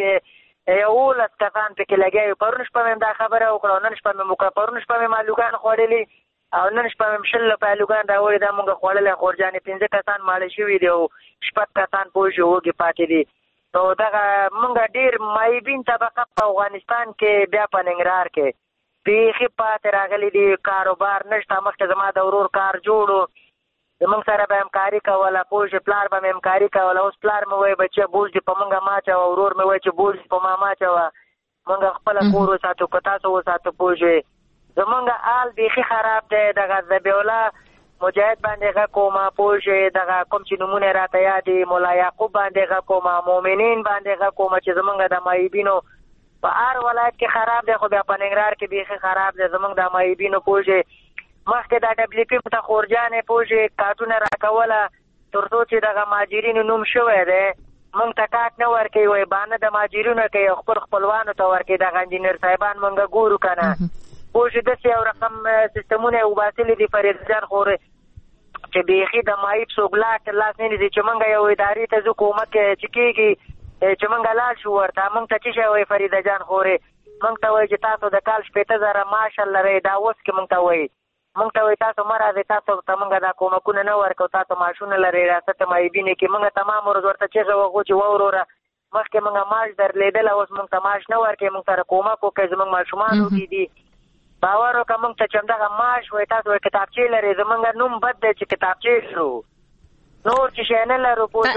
11 کسان پکې لګیا یو پرون شپه مې دا خبره وکړه نن شپه مې وکړه پرون شپه مې الوګان خوړلي او نن شپه مې 20 روپۍ الوګان راوړي دا مونږ خوړلی خورجانې 15 کسان ماړه شوي دي او 6 کسان پوه شي وږي پاتې دي نو دغه مونږ ډېر معیبین طبقه په افغانستان کې بیا په ننګرهار کې بیخي پاتې راغلي دي کاروبار نشته مخکې زما د ورور کار جوړو زمونږ سره به همکاري کوله پوه شي پلار به مې همکاري کوله اوس پلار مې وایي بچیه بوج دې په مونږ مه اچوه ورور مې وایي چې بوج دې په ما مه اچوه مونږ خپله کور وساتو که تاسو وساتو پوه شئ زمونږ حال بیخي خراب دی دغه ذبیح الله مجاهد باندې غږ کومه پوه شئ دغه کوم چې نومونه یې راته یاد دي ملا یعقوب باندې غږ کومه مؤمنین باندې غږ کومه چې زمونږ د معیبینو په هر ولایت کې خراب دی خو بیا په ننګرهار کې بیخي خراب دی زمونږ د معیبینو پوه شئ مخکې دا ډبلیو پي ته خورجانې پوه شئ کارټونه راکوله تر څو چې دغه مهاجرینو نوم شوی دی مونږ ته کارټ نه ورکوي وایي بانه د مهاجرینو کوي خپل خپلوانو ته ورکوي دغه انجینر صاحبان مونږ ګورو که نه پوه شئ داسې یو رقم سیستمونه یې وباسلي دي فرید جان خورې چې بیخي د مایب سوګلاک لاس نه دي چې مونږ یو ادارې ته ځو کومک چې کېږي چې مونږ لاړ شو ورته مونږ ته څه شی وایي فریده جان خورې مونږ ته وایي چې تاسو د کال 15,000 معاش لرئ دا اوس کې مونږ ته وایي تاسو مه راځئ تاسو ته مونږ دا کومکونه نه ورکو تاسو معاشونه لرئ ریاست مایبینې کې مونږ تمام ورځ ورته چغې وغو چې وروره مخکې مونږ معاش درلیدل اوس مونږ ته معاش نه ورکوي مونږ سره کومک وکړئ زموږ ماشومان وږي دي باور وکړه مونږ ته چې همدغه معاش وایي تاسو وایي کتابچې لرئ زمونږ نوم بد دی چې کتابچې شو نور چې شی نه لرو پوه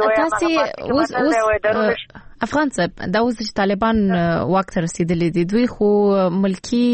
افغان صاحب دا اوس چې طالبان واک ته رسیدلي دي دوی خو ملکی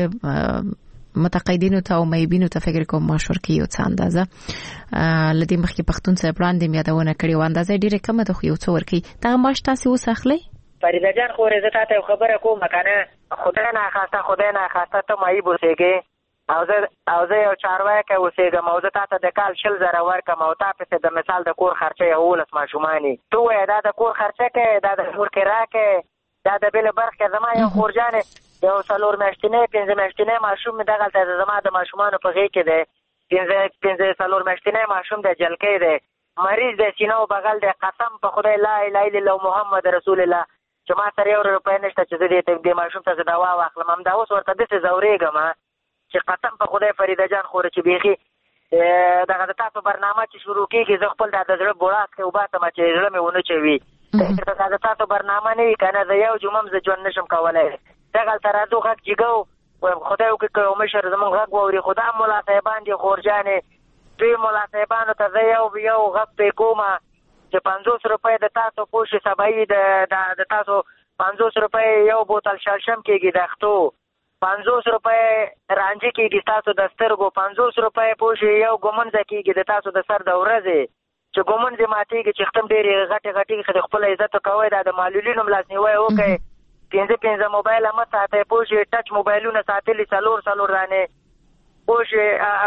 متقاعدینو ته او مایبینو ته فکر کوم معاش ورکوي یو څه اندازه لدې مخکې پښتون صاحب وړاندې یادونه کړې و اندازه ډېره کمه ده خو یو څه ورکوي دغه معاش تاسې اوس اخلئ فریده جان خورې زه تا ته یو خبره کوم کنه خدای نه خواسته ته مایب اوسېږې او زه یو چارواکی اوسېږم او زه تا ته د کال 100,000 ورکم او تا پسې د مثال د کور خرچه 11 ماشومانې ته ووایې دا د کور خرچه کوې دا د کور کرا کوې دا د بلې برخې زما یو خورجانې یو 4 میاشتنی 5 میاشتنی ماشوم مې دغلته زما د ماشومانو په غېږ کې دی 4 میاشتنی ماشوم دی جلکۍ دی مریض دی سینه و بغل دی قسم په خدای لا اله الا الله محمد رسول الله چې ما سره 1 روپۍ نشته چې زه دې ماشوم ته زه دوا واخلم همدا اوس ورته داسې ځورېږم چې قسم په خدای فریده جان خوره چې بیخي دغه د تاسو برنامه چې شروع کېږي زه خپل د زړه بوړاس وباسم چې زړه مې ونه چوي د تاسو برنامه نه وي که نه زه یو جمعه زه ژوند نشم کولی دغلته راځو غږ جګو وایم خدای وکړي که یو مشر زموږ غږ واوري خو دا ملا صاحبان دي خورجانې دوی ملا صاحبانو ته زه یو غږ پې کومه چې 50 روپۍ د تاسو پوشي سبایي د تاسو 50 روپۍ یو بوتل شړشم کېږي د اختو 50 روپۍ رانجه کېږي تاسو د سترګو 50 روپۍ پوشي یو ګومنځه کېږي د تاسو د سر د ورځې چې ګومنځې ماتېږي چې ختم ډېرې غټې خو د خپل عزت کوئ دا د معلولینو ملاسنیوی وکړئ 5 موبایل مه ساتئ پوشي ټچ موبایلونه ساتلي 4 دانې پوشي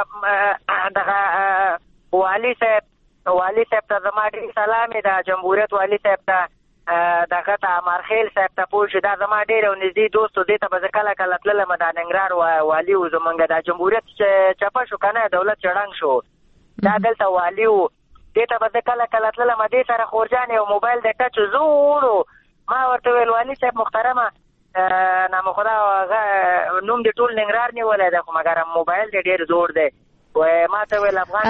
دغه والي صاحب ته زما ډېر سلام د جمهوریت والي صاحب ته دغه ته مارخیل صاحب ته پوه شي دا زما ډېر یو نږدې دوست و دې ته به زه کله کله تللم دا ننګرهار والي و زمونږ دا جمهوریت چپه شو که نه دولت چړنګ شو دا دلته والي و دې ته به زه کله کله تللم دې سره خورجان یو موبایل د ټچ زوړو ما ورته ویل والي صاحب محترمه نامخدا نوم دې ټول ننګرهار نیولی دی خو مګر موبایل دې ډېر زوړ دی ما ته ویل افغان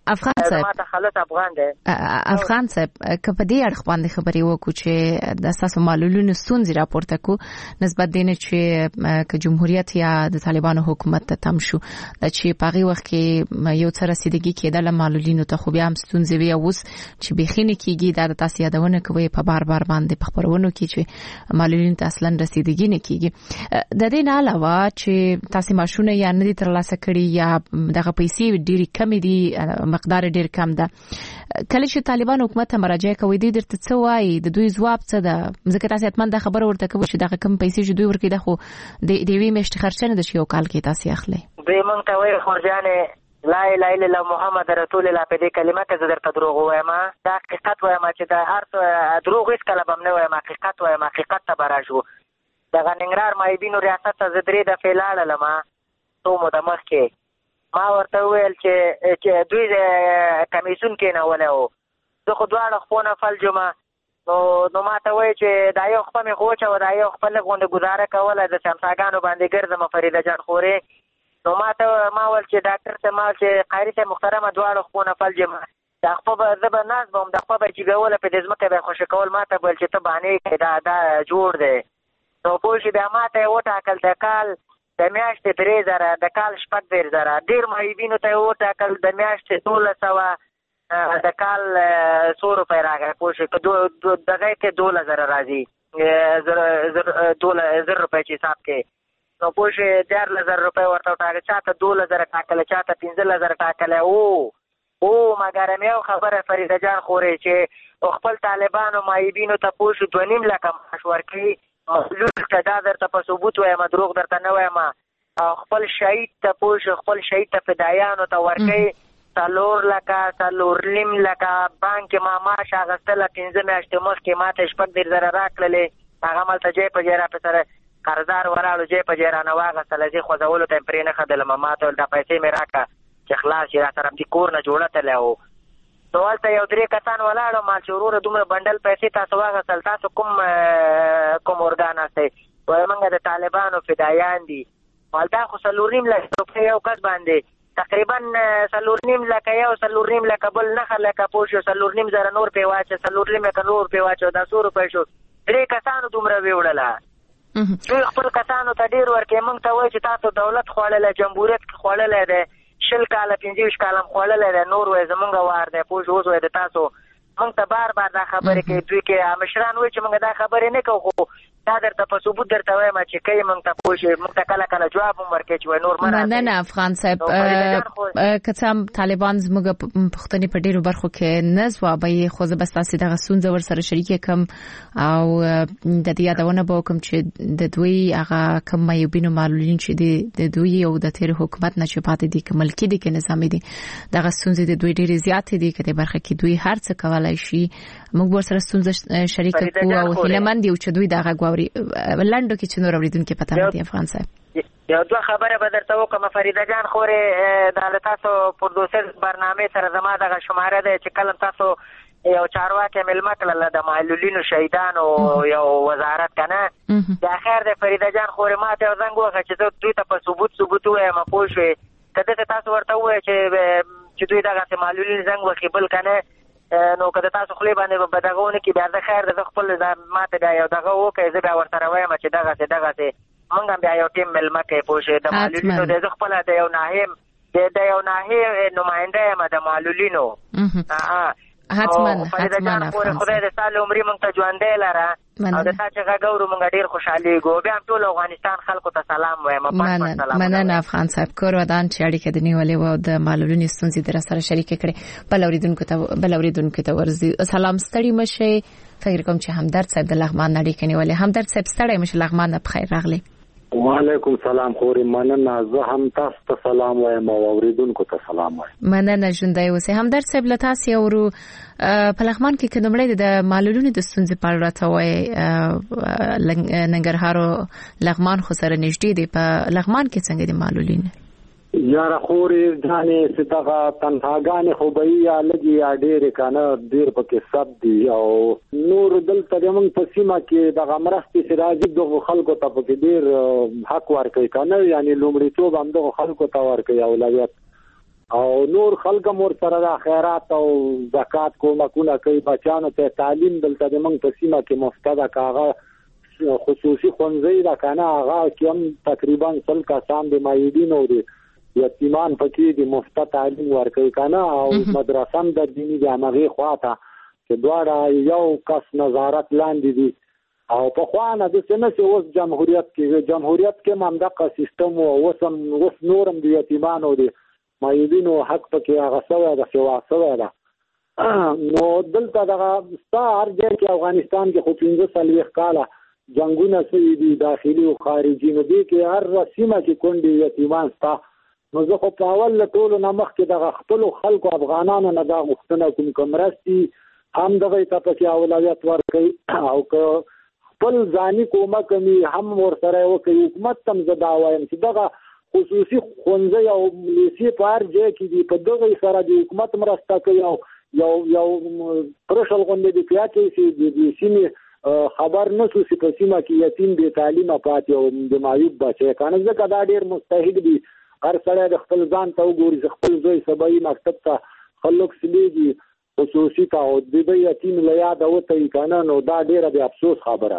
صاحب که په دې اړخ باندې خبرې وکړو چې د اساسو معلولینو ستونزې راپورته کو نسبت دینه چې که جمهوریت یا د طالبانو حکومت ته تم شو چې په هغه وخت کې یو څه رسیدګي کېدل معلولینو ته خو بیا هم ستونزې وي اوس چې بخینه کېږي دا تاسو یادونه کوي په بار باندې په خبرونو کې چې معلولینو ته اصلا رسیدګي نه کېږي د دې نه علاوه چې تاسو ماشونه یا نه دي ترلاسه کړي یا دغه پیسې ډېری کم دي مقدار ډېر کم ده کله چې طالبان حکومت ته مراجعه کوي د درته څه وایي د دوی ځواب څه ده ځکه تاسو اتمن دا خبره ورته کوي چې دغه کم پیسې چې دوی ورکړي خو د یوې میاشتې خرچه نه ده چې یو کال کې تاسو اخلي دوی مونږ ته وایي خورجانې لا اله الا الله محمد رسول الله په دې کلمه کې زه درته دروغ وایم دا حقیقت وایم چې دا هر دروغ هیڅ کله به نه وایم حقیقت وایم حقیقت ته به راشو دغه ننګرهار مایبینو ریاست ته زه 3 دفعې لاړلم څو موده مخکې ما ورته وویل چې دوی د کمیسیون کېنولی و زه خو دواړه خپو نه فلجم نو ما ته وایي چې دا یو خپه مې خو وچوه دا یو خپه لږ غوندې ګزاره کوله د سمساګانو باندې ګرځم فریده جان خورې نو ما ویل چې ډاکټر ته ما ویل چې قاري صاحب محترمه دواړه خپو نه فلجم دا خپه به زه به ناست به هم دا خپه به جګوله په دې ځمکه به یې خوشې کول ما ته به ویل چې ته بانې کوې دا جوړ دی نو پوه شي بیا ما ته یې وټاکل د کال د میاشتې 3,000 د کال 14,000 ډېر معیبینو ته یې وټاکل د میاشتې 1,200 د کال 100 روپۍ راغی پوه شي که دغه کې 2,000 راځي 2,000 روپۍ چې حساب کې نو پوه شي 4,000 روپۍ ورته وټاکل چاته 2,000 ټاکلی چاته 15,000 ټاکلی مګر مې یو خبره فریده جان خورې چې خپل طالبانو معیبینو ته پوه شو 2.5 لکه معاش ورکوي مخلوق ته دا درته په ثبوت وایم دروغ درته نه وایم خپل شهید ته پوه شو خپل شهید ته فدایانو ته ورکوي 4 لکه 4.5 لکه بانک ما معاش اخیستله 15 میاشتې مخکې ما ته 14,000 راکړلې هغه مالته جای په جای راپسې سره قرضدار ولاړو جای په جای رانه واخیستله زه خوځولو ته یې پرې نه ښودلم ما ته ویل دا پیسې مې راکړه چې خلاص را سره د کور نه جوړه تله او دولته یو 3 کسان ولاړو ما چې ورور دومره بندل پیسې تاسو واغسل تاسو کوم ارګان استه وای موږ د طالبانو فدایان دي ولدا خو سلوریم لکه یو کس باندې تقریبا سلوریم لکه یو سلوریم لکه بل نه خلک پوښو سلوریم زره نور په واچ سلوریم لکه نور په واچ د 100 روپۍ شو 3 کسانو دومره ویوړله دوی خپل کسانو ته ډیر ورکې موږ ته وای چې تاسو دولت خوړلې جمهوریت خوړلې ده 10 کاله 15 کاله خوړلې ده نور وای زمونږ وار ده پوښ اوس وای د تاسو موږ ته بار دا خبرې کوي دوی کې مشران وای چې موږ دا خبرې نه کوو دا درته په ثبوت درته وایم چې کوي موږ ته پوښ موږ ته کله کله جواب ورکړي چې نور مراد نه افغان صاحب کڅام طالبان زموږ پښتني په ډیرو برخو کې نه ځوابي خو زه بس تاسو دغه سونځ ور سره شریک کوم او د دې یادونه به کوم چې د دوی هغه کم مایوبینو معلولین چې د دوی او د تیر حکومت نه چې پاتې دي کمل کې دي کې نظام دي دغه سونځ د دوی ډیر زیات دي کله برخه کې دوی هر څه کولای شي موږ ور سره سونځ شریک کوو او هیلمن دي چې دوی دغه لندو کې چې نور اوریدونکو پته نه دی افغان صاحب یو دوه خبره به درته وکم فریده جان خورې د تاسو پروډوسر برنامه سره زما دغه شماره ده چې کله تاسو یو چارواکي ملما کله د معلولینو شهیدانو یو وزارت کنه د اخر د فریده جان خورې ماته زنګ وکړ چې دوی ته په ثبوت وای ما پوښوي کله تاسو ورته وای چې دوی دغه معلولین زنګ وکړي بل کنه نو کله تاسو خپل باندې بدغونه کې بیا د خیر د خپل ماته دا یو دغه وکي زه بیا ورته وایم چې دغه مونږ بیا یو ټیم ملما کې پوښې د معلولینو د خپل د یو ناهیم نماینده ما د معلولینو حتما خدای د سال عمرې مونږ ته ژوندې لاره او د تا چې غوړو مونږ ډیر خوشحالي ګو بیا ټول افغانستان خلکو ته سلام وایم مننه افغان صاحب کور ودان چې اړیکه د نیولې و د معلولینو ستونزې در سره شریک کړي بل اوریدونکو ته ورزي سلام ستړي مشه فکر کوم چې همدرد صاحب د لغمان اړیکه نیولې همدرد صاحب ستړي مشه لغمان په خیر راغلی وعلیکم سلام خوري مننه زه هم تاسو ته سلام وایم او اوریدونکو ته سلام وایم مننه ژوندۍ اوسئ همدرد صاحب له تاسو ورو په لغمان کې کومړې د معلولینو د ستونزې په اړه راته وایي ننګرهار لغمان خو سره نږدې دی په لغمان کې څنګه دي معلولین یاره خوري ځانې ستغه تنهاګانې خو به یا لګي یا ډېرې کنه ډېر پکې سب دي او نور دلته موږ په سیمه کې د غمرستي سراجي د خلکو ته پکې ډېر حق ورکوي کنه یعنی لومړیتوب هم د خلکو ته ورکوي اولویت او نور خلک مور سره د خیرات او زکات کومکونه کوي بچانو ته تعلیم دلته موږ په سیمه کې مفته کاغه خصوصي خونځي دا کنه هغه کوم تقریبا 100 کسان د مایدینو دي یتیمان پکې د مفت تعلیم ورکوي کنه او مدرسه هم د دیني جامعې خواته چې دواړه یو کس نظارت لاندې دي او په خوانه د سنسي اوس جمهوریت کې ممدقه سیستم او اوس نورم د یتیمانو دي مایدینو حق پکې هغه سوی د سوا سوی ده نو دلته دغه هر ځای کې افغانستان کې خو 15 کاله جنگونه سوي دي داخلي او خارجي نو دي کې هر سیمه کې کونډي یتیمان ستا نو زه خو په اول ټولو نه مخکې دغه خپل خلکو افغانانو نه دا غوښتنه کوم راسي هم دغه ته پکې اولویت ورکړي او که خپل ځاني کومک می هم ور سره وکړي حکومت تم زدا وایم چې دغه خصوصي خونځي او لیسي په هر ځای کې دي په دغه سره د حکومت مرسته کوي او یو پرشل غونډې د پیاکې چې د سیمې خبر نشو چې په سیمه کې یتیم د تعلیم پاتې او د معیوب بچي کنه ځکه دا ډیر مستحق دي هر سړی د خپل ځان ته وګوري خپل زوی سبای مکتب ته خلک سلیږي خصوصي ته او د دې یتیم له یاد اوته کنه نو دا ډیره د افسوس خبره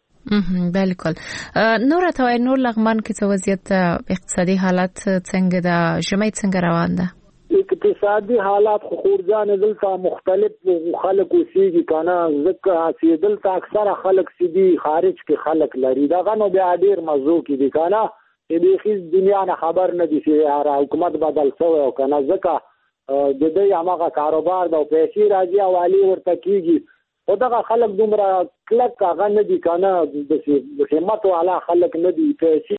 ده بالکل نور ته نور لغمان کې څه وضعیت اقتصادي حالت څنګه ده ژمي څنګه روان ده اقتصادي حالات خو خورځان دلته مختلف خلک اوسېږي کنه ځکه چې دلته اکثره خلک سیدي خارج کې خلک لري دا غنو بیا ډیر مزو کې دي کنه دې خیز دنیا نه خبر نه دي چې حکومت بدل شوی او کنه ځکه د دې هغه کاروبار د پیسې راځي او علي ورته کیږي او دا خلک دومره کلک هغه نه دي کنه د همت والا خلک نه دي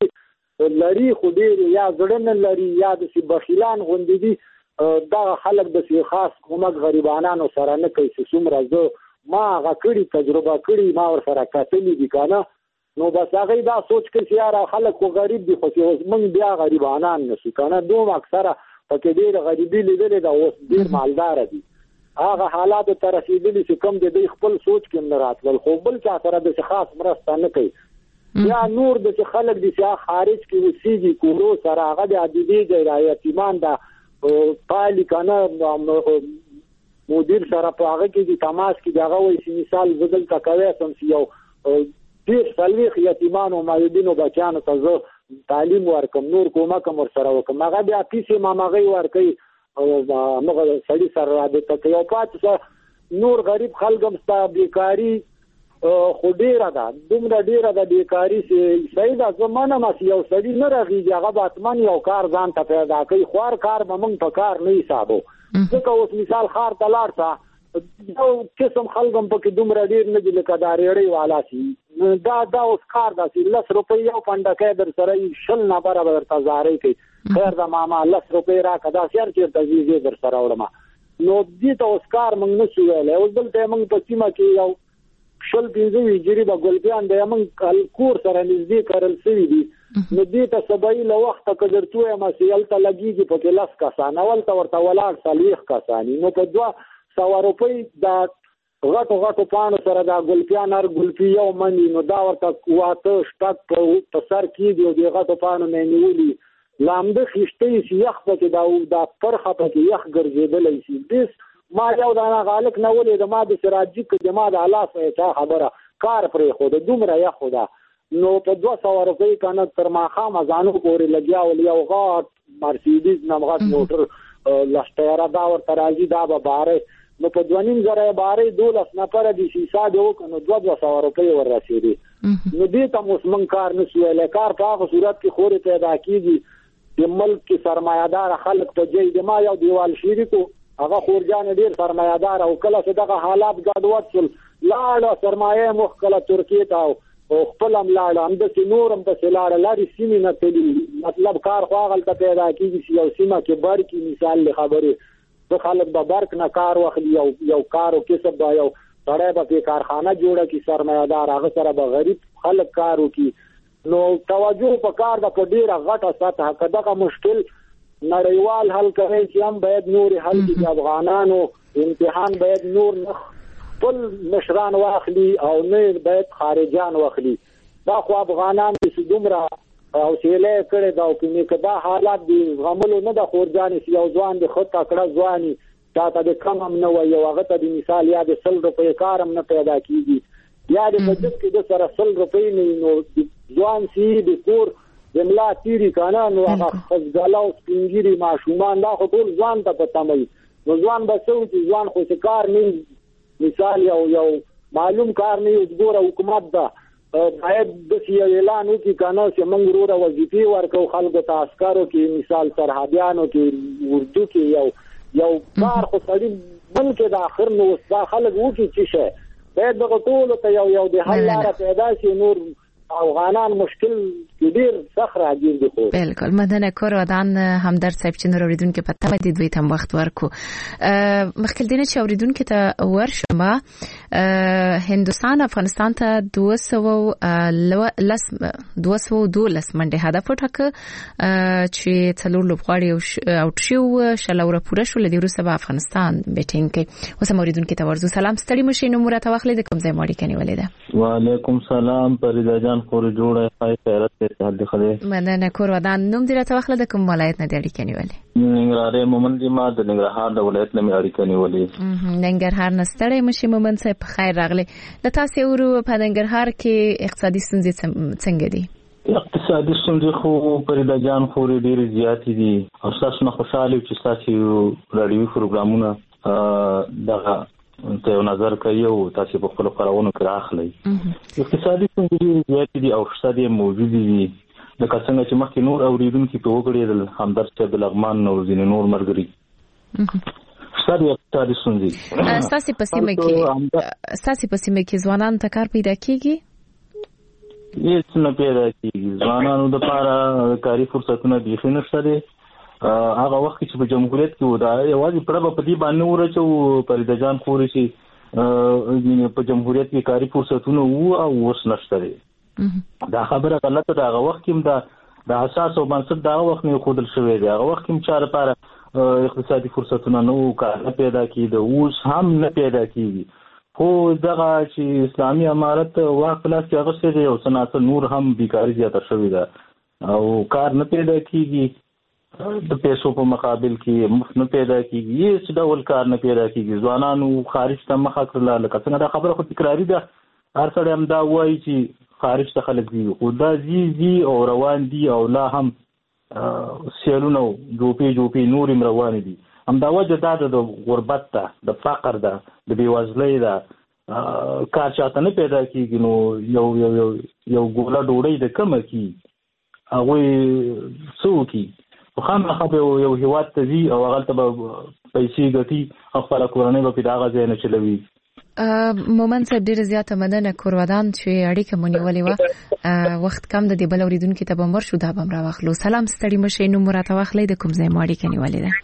پیسې لري خو دې یا ځړن لري یا د بخیلان غوندې دي دا خلک د خاص کومک غریبانو سره نه کوي چې څومره زه ما هغه کړي تجربه کړي ما ور سره کتلې دي کنه نو بس هغه دا سوچ کوي چې یاره خلک خو غریب دي خو موږ بیا غریبانان نشو کنه دوم اکثره پکې ډېر غریبي لیدلې ده، اوس ډېر مالدار دي. هغه حالات ته رسیدلي چې کوم د دوی خپل سوچ کې نه راتلل، خو بل چا سره د خاص مرسته نه کوي. یا نور د خلک دي چې خارج کې وسیږي کورو سره، هغه د عادي دی یتیمان دا پالي کنه مدیر سره په هغه کې د تماس کې دغه وایي مثال بدل کا کوي سم یو ډیر سلويخ یتیمان او مایدینو بچانو ته زه تعلیم ورکم، نور کومه کوم سره وکم، هغه بیا پیسې مامغه ورکي او هغه سړي سره رابطه کوي. او پات نور غریب خلک هم ستا بیکاری خو ډیره ده، دومره ډیره ده بیکاري چې صحیح ده. زمانه ماسي یو سړي نه راغیږي، هغه باتمن یو کار ځان ته پیدا کوي، خوار کار به موږ په کار نه حسابو. ځکه اوس مثال خار ته لاړ شه یو قسم خلک هم پکې دومره ډیر نه دي لکه دا ریړۍ والا سي، دا اوس کار ده چې 10 روپۍ یو پنډکی در سره 20 نفره به درته زارۍ کوي، خیر ده ماما 10 روپۍ راکړه، داسې هر چېرته ځي زه در سره وړم. نو دې ته اوس کار موږ نه شو ویلی. اوس دلته موږ په سیمه کې یو 15 هجري به ګلپیان دی موږ کور سره نږدې کرل شوي دي. نو دې ته سبایي له وخته که درته ویم چې هلته لګېږي پکې 10 کسان، اولته ورته ولاړ 40 کسان، نو په 200 روپۍ دا غټو پاڼو سره دا ګلپیان هر ګلپي یو مني، نو دا ورته 8 په سر کېږي او د غټو پاڼو نه یې نیولي لامده خیشتې شي، یخ پکې دا پرخه پکې یخ ګرځېدلی شي. بس ما یو دانه غالک نه ولید، ما د سراجي کې ما د الله څخه خبره کار پرې خو د دومره یخ خدا. نو په 200 روپۍ کنه تر ماښام ځانو پورې لګیا ول، یو غاټ مرسیډیز نمغت موټر لشتیره دا ورته راځي، دا به بارې نو په 2.5 بارې 12 نفره دي شیشه دی وکنه 200 روپۍ ور رسیدي. نو دې ته اوس موږ کار نه شو ویلی. کار په هغه صورت کې خورې پیدا کېږي د ملک کې سرمایه‌دار خلک په جای د ما یو دیوال شریکو هغه خورجان ډیر سرمایه‌دار او کله چې دغه حالات ګډوډ شول لاړه سرمایه مخ کله ترکیه ته او خپل هم لاړه، همداسې نور هم پسې لاړه، لارې سیمې نه تلي. مطلب کار خو هغلته پیدا کېږي چې یو سیمه کې برق مثال له خبرې د خلک به برق نه کار واخلي، یو کار او کسب به یو سړی به پې کارخانه جوړه کړي سرمایه‌دار، هغه سره به غریب خلک کار وکړي. نو توجه په کار ده په ډېره غټه سطحه که دغه مشکل نړیوال حل کوي چې هم باید نور حل کړي. افغانانو امتحان باید نور نه خپل مشران واخلي او نه باید خارجان واخلي. دا خو افغانان چې دومره حوصله کړې ده او که دا حالات دي زغملو نه ده. خورجان چې یو ځوان د ښه تکړه ځواني تا ته د کم هم نه وایي او هغه ته د مثال یا د 100 روپۍ کار هم نه پیدا کېږي، یا د بجټ کې د سره 100 روپۍ نه وي، نو ځوان چې د کور د ملا تیری کنه نو هغه خزګاله او سپینګیري ماشومان دا خو ټول ځوان ته پته وي. نو ځوان به څه وکړي؟ ځوان خو چې کار نه مثال یو معلوم کار نه وي. ګوره حکومت ده باید داسې یو اعلان وکړي کنه چې موږ وروره وظیفې ورکوو خلکو ته، عسکرو کې مثال سرحدیانو کې اردو کې یو کار خو سړي بلکې د آخر نو دا خلک وکړي چې شی باید دغه ټولو ته یو د حل لاره پیدا شي. نور افغانان مشکل ډیر سخت راځي دي. خو بالکل مدنه کور ودان همدرد صاحب چې نور اوریدونکو په تمه دي دوی تم وخت ورکو مخکې دینه چې اوریدونکو ته ورشم هندستان افغانستان ته 212 منډه هدف وټاکه چې څلور لوبغاړي او شیو شلوره پوره شو لدی روسه په افغانستان بیټینګ کوي. اوس اوریدونکو ته ورزو سلام ستړي مشي نو مرته واخلې د کوم ځای ماړي کني ولیدا. وعلیکم سلام پریدا جان خور جوړه پای خیرت ته حد خله مدنه کور ودان نوم دې راته واخله د کوم ولایت نه دی اړیکې نیولې؟ ننګرهار مومن دي ما د ننګرهار د ولایت نه اړیکې نیولې. ننګرهار نستړی مشي مومن صاحب په خیر راغله. د تاسو ورو په ننګرهار کې اقتصادي ستونزې څنګه دي؟ اقتصادي ستونزې خو پریدا جان خور ډېر زیات دي او تاسو نه خوشاله چې تاسو رادیو پروګرامونه دغه ته نظر کوي او تاسو په خپل خبرونو کې راخلي. اقتصادي ستونزې زیات دي او اقتصادي موجود دي لکه څنګه چې مخکې نور اوریدونکو په وګړي د همدرد صاحب لغمان نو ځینې نور مرګري اقتصادي ستونزې ساسي په سیمه کې ځوانان ته کار پیدا کیږي؟ هیڅ نه پیدا کیږي. ځوانانو لپاره کاري فرصتونه بیخي نشته دي. هغه وخت چې په جمهوریت کې و دا یوازې پړه په دې باندې ورچو پریدا جان خوري چې په جمهوریت کې کاري فرصتونه وو او اوس نشته دي. دا خبره غلطه ده. هغه وخت کې د اساس او بنسټ دا وخت نه خودل شوی دی. هغه وخت کې چې لپاره اقتصادي فرصتونه نو کار نه پیدا کیده، اوس هم نه پیدا کیږي. خو دغه چې اسلامي امارت واک په لاس کې اخیستی دی او څه ناڅه نور هم بیکاري زیاته شوې ده او کار نه پیدا کیږي، د پیسو په مقابل کې مفت نه پیدا کیږي، هیڅ ډول کار نه پیدا کیږي. ځوانانو خارج ته مخه کړله، لکه څنګه دا خبره خو تکراري ده، هر سړی همدا وایي چې خارج ته خلک ځي، خو دا ځي او روان دي او لا هم سیلونه جوپې نور هم روان دي. همدا وجه دا د غربت ده، د فقر ده، د بېوزلۍ ده، کار چاته نه پیدا کېږي. نو یو ګوله ډوډۍ د کمه کي هغوی څه وکړي؟ خو خامخا به یو هېواد ته ځي او هغلته به پیسې ګټي، خپله کورنۍ به پرې د هغه ځای نه چلوي. مومن صاحب ډیره زیاته مننه. کورودان چې اړیکه مو نیولې وه، وخت کم د دې بل اورېدونکي ته به مور شو، دا به هم راواخلو. سلام، ستړي مشئ، نوم مو راته واخلئ، د کوم ځای مو اړیکه نیولې ده؟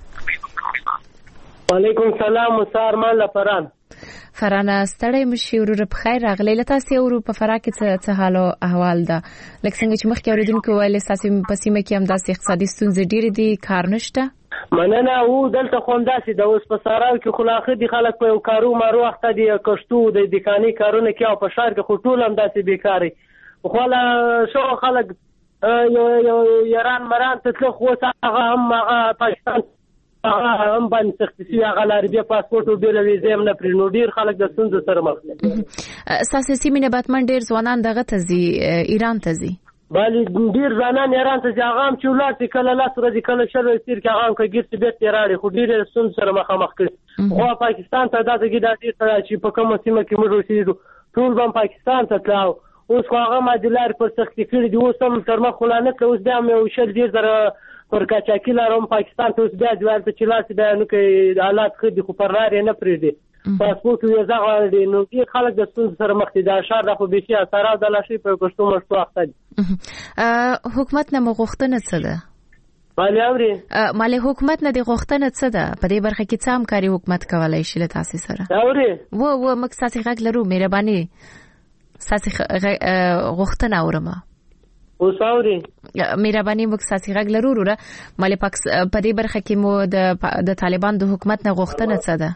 وعلیکم سلام، موسی ارمان له فران. فرانه، ستړی مشئ، وروره په خیر راغلی. له تاسې ورو په فراه کې څه حال او احوال ده؟ لکه څنګه چې مخکې اورېدونکو ویل ستاسې په سیمه کې هم داسې اقتصادي ستونزې ډېرې دي، کار نشته؟ مننه. او دلته خو همداسې ده، اوس په ساراو کې خو لا ښه دي، خلک په یو کارو مارو اخته دي، کښتو د دکاني کارونه کوي، او په ښار کې خو ټول همداسې بېکاري. خو لا شو خلک یو ایران مران ته تله، خو اوس هغه هم هغه پاکستان هغه هم باندې سختي شوي، هغه لاربیا پاسپورټ او بېله ویزې هم نه پرې، نو ډېر خلک د ستونزو سره مخ دي. ستاسې سیمې نه بتمن ډېر ځوانان دغه ته ځي، ایران ته ځي؟ بله، ډېر ځوانان ایران ته ځي، هغه هم چې ولاړ شي کله 10 ورځې کله 20 ورځې تېر کړي، هغه هم که ګیر شي بېرته یې راوړي، خو ډېرې ستونزو سره مخامخ کړي. خو پاکستان ته داسې کې دا ډېر څه چې په کومه سیمه کې موږ اوسېږو ټول به هم پاکستان ته تلو. اوس خو هغه معادي لارې پر سختي کړي دي، اوس هم تر مخ خلا نه تلله، اوس بیا هم یو 100 زره پر کاچاکي لاره هم پاکستان ته اوس بیا ځي، هلته چې لاړ شي بیا نو کوي حالات ښه دي، خو پر لار یې نه پرېږدي، پاسپورټ ویزه غواړي. نو ډېر خلک د ستونزو سره مخ دي. دا ښار دا خو بیخي اثرات د لاشي په کښتو مشتو اخته دي. حکومت نه مو غوښتنه څه ده؟ مالې اوري مالې حکومت نه دی غوښتنه څه ده؟ په دې برخه کې څه همکاري حکومت کولی شي له تاسې سره؟ اوري و موږ ستاسې غږ لرو، مهرباني ستاسې غوښتنه اورم. اوس اوري مهرباني موږ ستاسې غږ لرو وروره. مالې په دې برخه کې مو د طالبان د حکومت نه غوښتنه څه ده؟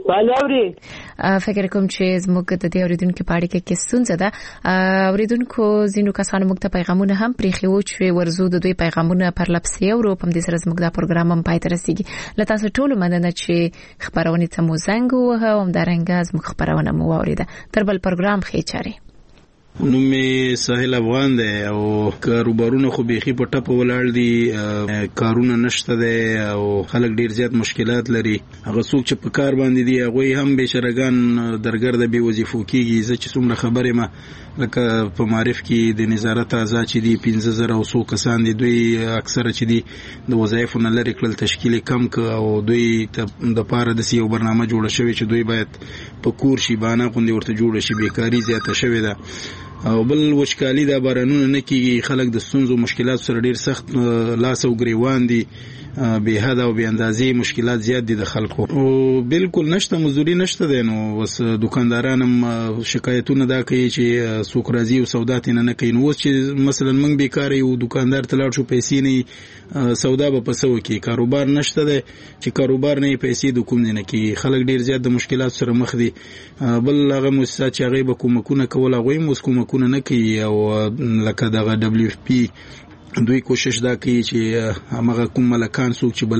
فکر کوم چې زموږ د دې اوریدونکو په اړیکه کې ستونزه ده. اوریدونکو ځینو کسانو موږ ته پیغامونه هم پرېښي وو چې ورزو د دوی پیغامونه پرلپسې اورو. په دې سره زموږ دا پروګرام هم پای ته رسیږي. له تاسو ټولو مننه چې خبرونه ته مو زنګ ووهه او همدارنګه زموږ خبرونه مو واوریده. تر بل پروګرام ښې چارې. نوم می ساحل افغان دی او کاروبارونه خو بيخي په ټپه ولاړ دي، کارونه نشته دي او خلک ډیر زیات مشکلات لري. هغه څوک چې په کار باندې دي هغه هم بشرګان درګرده به وظیفو کیږي. زه چې څومره خبرې ما لکه په معرف کې د نظارت اعضاء چې دي 15000 او 100 کسان دي، دوی اکثره چې دي د وظایفو نه لري کړل، تشکیل کم ک او دوی د پاره د یو برنامه جوړه شوی چې دوی باید په کور شي باندې غونډه ورته جوړه شي. بیکاری زیاته شوې ده او بل وشکالي دا بارانونه نه کیږي. خلک د ستونزو مشکلات سره ډیر سخت لاس او گریوان دي، به حد او به اندازې مشکلات زیات دي د خلکو او بالکل نشته، مزدوري نشته دي. نو بس دکانداران هم شکایتونه دا کوي چې څوک راځي او سودا تینه نه کوي. نو اوس چې مثلا موږ بیکار یو دکاندار ته لاړ شو پیسې نه سودا به پسو کوي، کاروبار نشته دی چې کاروبار نه پیسې د کوم نه کوي. خلک ډیر زیات د مشکلات سره مخ دي. بل هغه مؤسسات چې هغه به کومکونه کول هغه هم کومکونه نه کوي او لکه دغه WFP دوی کوشش دا کوي چې هغه کوم ملکان څوک چې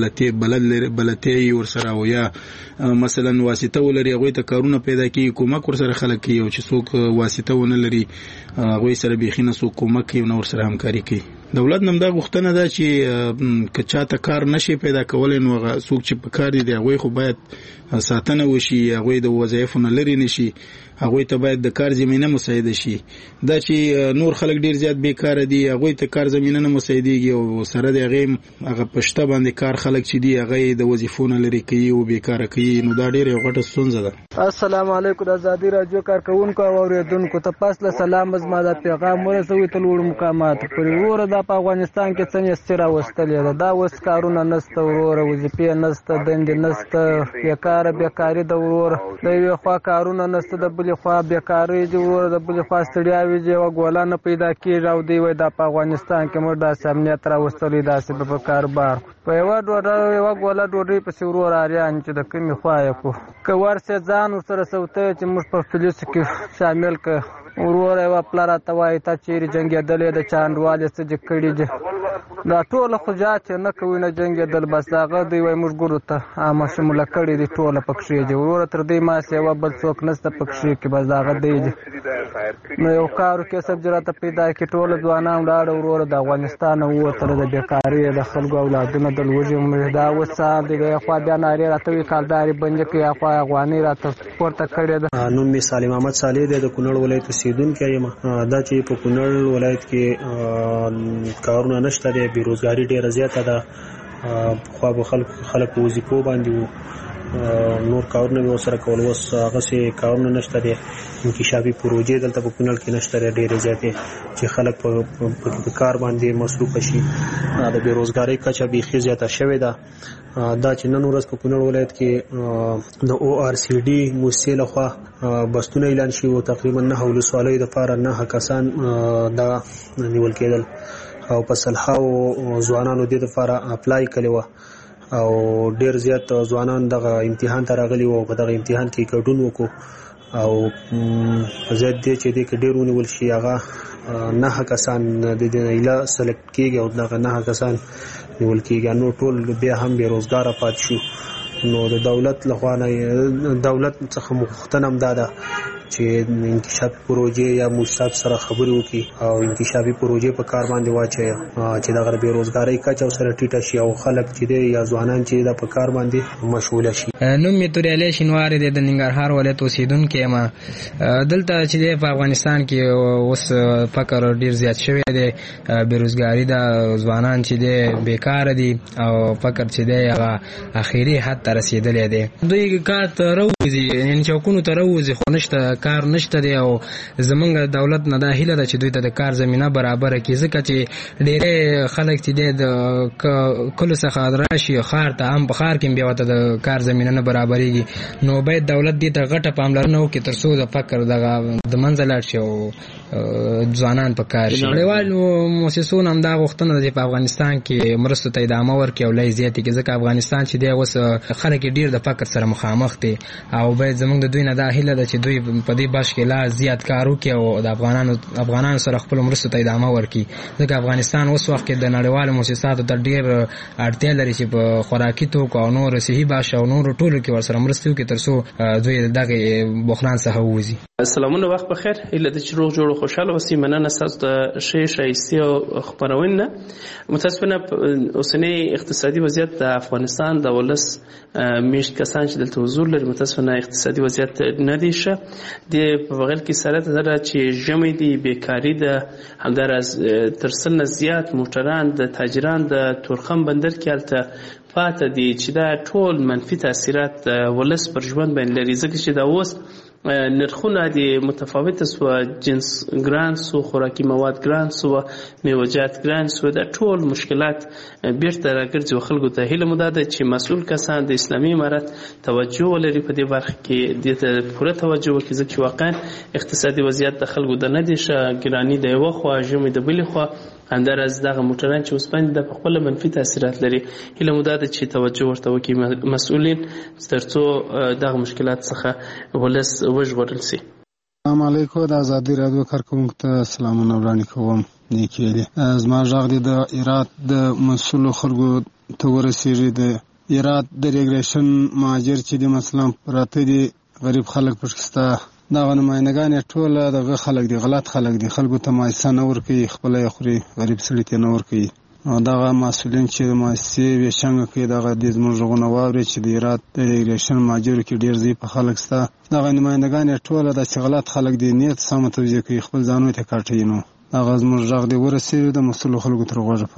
بلته ورسره او یا مثلا واسطه ولري هغه ته کارونه پیدا کوي، کومک ورسره خلک کوي او چې څوک واسطه ونه لري هغه سره بيخینه څوک کومک کوي نو ورسره همکاري کوي. دولت نم دا غوښتنه ده چې کچاته کار نشي پیدا کولای نو هغه څوک چې په کار دي هغه خو باید ساتنه وشي، هغه د وظایفو نه لري نشي، هغه ته باید د کار زمينه مساعده شي. دا چې نور خلک ډیر زیات بیکار دي هغه ته کار زمينه نه مساعديږي او سره د هغه پښته باندې کار خلک چې دي هغه د وظیفونو لري کوي او بیکار کوي. نو دا ډیره غټه ستونزه ده. السلام علیکم. د آزادی رادیو کارکونکو او اوریدونکو ته پاسله سلام. زما د پیغام ورسوي تل وړ مقامات پر ور د په افغانستان کې څنګه ستira وستلې ده دا اوس کارونه نشته وروره وظیفې نشته دندې نشته بیکاري د وروره د یوې خوا کارونه نشته د بلې خوا بیکاري دي وروره د بلې خوا ستړیاوې دي یوه ګوله نه پیدا کېږي او دوی وایي دا په افغانستان کې موږ داسې امنیت راوستلی داسې به په کاروبار په یوه ګوله ډوډۍ پسې وروره اریان چې د کومې خوا یې کړو که ورسې ځان ورسره سوتی چې موږ په پولیسو کې شامل کړه وروره یوه پله راته وایي تا چیرې جنګېدلی د چا انډوالې څه دې کړي دي دا ټوله خو جات چې نه کوي نه جنګېدل بس هغه دوی وایي موږ ګورو ته عامه شموله کړي دي ټوله پکښې دي وروره تر دې ماسې یوه بل څوک نشته پکښې کې بس هغه دی دي نو یو کارو کسب چې راته پیدا کړي ټوله ځوانان ولاړه وروره د افغانستان نه ووتله د بیکاري د خلکو اولادونه د لوږې دا اوس سهار دی د یخوا بیا نارې راته وایي کالدارې بندې کړي یخوا افغانۍ راته پورته کړې ده. نوم مې سالم احمد صالح دی د کونړ ولایت اوسېدونکی یم. دا چې په کونړ ولایت کې کارونه نشته دی بیروزګاري ډېره زیاته ده پخوا به خلک په وظیفو باندې وو نور کارونه مې ورسره کول اوس هغسې کارونه نشته دی انکشافي پروژې دلته په کونړ کې نشته دی ډېرې زیاتې چې خلک په کار باندې مصروفه شي د بیروزګارۍ کچه بیخي زیاته شوې ده. دا چې نن ورځ په کونړ ولایت کې د ORCD موسسې لخوا بستونه اعلان شوي وو تقریبا 9 ولسوالیو دپاره 9 کسان دا نیول کېدل او په سلهاوو ځوانانو دې دپاره اپلای کړې وه او ډېر زیات ځوانان دغه امتحان ته راغلي وو په دغه امتحان کې ګډون وکړو او په ضد دې چې دې کې ډېر ونیول شي هغه 9 کسان د دې ایله سلیکټ کېږي او دغه 9 کسان نیول کېږي نو ټول بیا هم بېروزګاره پاتې شو. نو د دولت لخوا نه دولت څخه غوښتنه هم دا ده چې انکشافي پروژې یا موسسات سره خبرې وکړي او انکشافي پروژې په کار باندې واچوي چې دغه بېروزګارۍ کچه ورسره ټیټه شي او خلک چې دی یا ځوانان چې دا په کار باندې مشغوله شي. نوم مې توریالی شینواری دی د ننګرهار ولایت اوسېدونکی یم. دلته چې دی په افغانستان کې اوس فقر ډېر زیات شوی دی بېروزګاري ده ځوانان چې دی بیکاره دي او فقر چې دی هغه اخري حد ته رسېدلی دی. دوی کار ته راوځي یعنې چوکونو ته راوځي خو نشته کار نشته دی او زمونږ دولت نه دا هیله ده چې دوی ته د کار زمینه برابره کړي ځکه چې ډېری خلک چې دی د کلو څخه راشي ښار ته هم په ښار کې هم بیا ورته د کار زمینه نه برابرېږي نو باید دولت دې ته غټه پاملرنه وکړي تر څو د فقر دغه د منځه لاړ شي او ځوانان په کار شي. نړیوالو مؤسسو هم دا غوښتنه ده چې په افغانستان کې مرستو ته ادامه ورکړي او لا یې زیاتې کړي ځکه افغانستان چې دی اوس خلک یې ډېر د فقر سره مخامخ دي او باید زموږ د دوی نه دا هیله ده چې دوی په دې بش کې لا زیات کار وکړي او د افغانانو سره خپل مرستو ته ادامه ورکړي ځکه افغانستان اوس وخت کې د نړیوالو مؤسساتو ته ډېر اړتیا لري چې په خوراکي توکو او نور صحي باش او نور ټولو کې ورسره مرستې وکړي تر څو دوی دغه بحران څخه ووځي. سلامونه وخت بخیر هیله ده چې روغ جوړ او خوشاله اوسئ. مننه ستاسو د ښې ښایستې او خپرونې نه. متاسفانه اوسنی اقتصادي وضعیت د افغانستان د ولس میشت کسان چې دلته حضور لري متاسفانه اقتصادي وضعیت نه دی ښه د په بغل کې سره ده چې ژمی دی بیکاري ده همداراز تر سل نه زیات موټران د تاجران د تورخم بندر کې هلته پاته دي چې دا ټول منفي تاثیرات ولس پر ژوند باندې لري ځکه چې دا اوس نرخونه دي متفاوته سو جنس ګران سو خوراکي مواد ګران سو میوجات ګران سو دا ټول مشکلات بیرته راګرځي خلکو ته هیله مو ده چې مسؤل کسان د اسلامي امارت توجه ولري په دې برخه کې د پوره توجه وکړي ځکه واقعا اقتصادي وضعیت د خلکو د نه دي ښه ګراني دی یو خو ژمی د بلې خو همداراز دغه موټران چې اوس باندې د خپل منفي تاثیرات لري هیله مو ده چې توجه ورته وکړي مسؤلین ترڅو دغه مشکلات څخه ولس وژغورل شي. السلام علیکم د ازادي رادیو کارکونکو ته سلامونه وړاندې کوم. نیکی دی زما غږ د ایرات د مسؤل خلکو ته ورسیږي د ایرات د ریګریشن مهاجر چې د مثلا پراته دي غریب خلک پښتستا دا نمائندګان ټول دغه خلک دي غلط خلک دي خلکو ته مایسه نه ورکوي خپل یې خوري غریب سړي ته نه ورکوي او دغه مسؤلین چې مؤسسې ویشنګ کوي دغه د زموږ غونه واوري چې د ایرات د ریګریشن مهاجر کې ډیر ځای په خلک ستا دغه نمائندګان ټول د غلط خلک دي نیت سم توجیه کوي خپل ځانو ته کاټي نو هغه زموږ غږ دی ورسېږي د مسؤل خلکو تر غوږه پورې.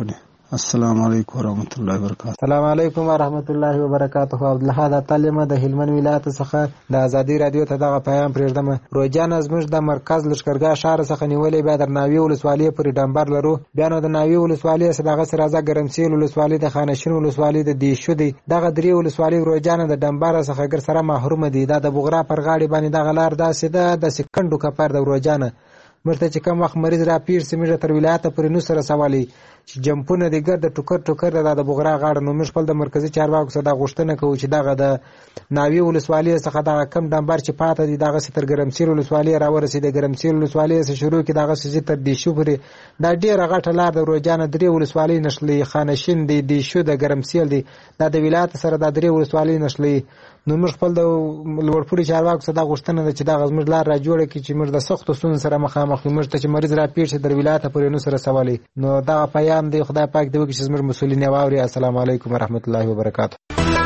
السلام علیکم ورحمت الله وبرکاته. السلام علیکم ورحمت الله وبرکاته. عبدالله تعلیم د هلمند ولایت څخه د ازادي رادیو ته دغه پیغام پرېږدم. روجان زموږ د مرکز لشکرګاه شهر څخه نیولې بیا در ناوی ولسوالۍ پورې ډمبر لرو. بیا نو د ناوی ولسوالۍ څخه دغه راځه ګرمسیل ولسوالۍ د خانشین ولسوالۍ د دیشو دی. دغه درې ولسوالۍ روجان د ډمبر څخه ګر سره محروم دي. دا د بغرا پر غاړې باندې دغه لار داسې ده د سکندو کپر د روجان مرته چې کوم وخت مریض را پیر سیمه تر ولایت پورې نو سره سوالي چې جمپونه د ګرد ټوکر د بغرا غاړه نو موږ خپل د مرکزی چارواکو سره د غوښتنه کوو چې دغه د ناوی ولسوالۍ څخه دغه کم ډمبر چې پاتې دي دغه ستر ګرمسیر ولسوالۍ را ورسېده. ګرمسیر ولسوالۍ څخه شروع کی دغه سې تر دیشو پورې دا ډیره غټه لار د روجان درې ولسوالۍ نشلې خانشین دی دیشو د ګرمسیر دی د ولایت سره د درې ولسوالۍ نشلې. نو موږ خپل د لوړپوړي چارواکو سره د غوښتنه ده چې دغه زموږ لار را جوړه کړي چې موږ د سختو ستونزو سره مخامخ یو. موږ ته چې مریض را پیر شي در ولایت پورې نو سره سوالي نو دغه پیغام دی خدای پاک دې وکړي چې زموږ مسؤلین یې واوري. السلام علیکم ورحمت الله وبرکاته.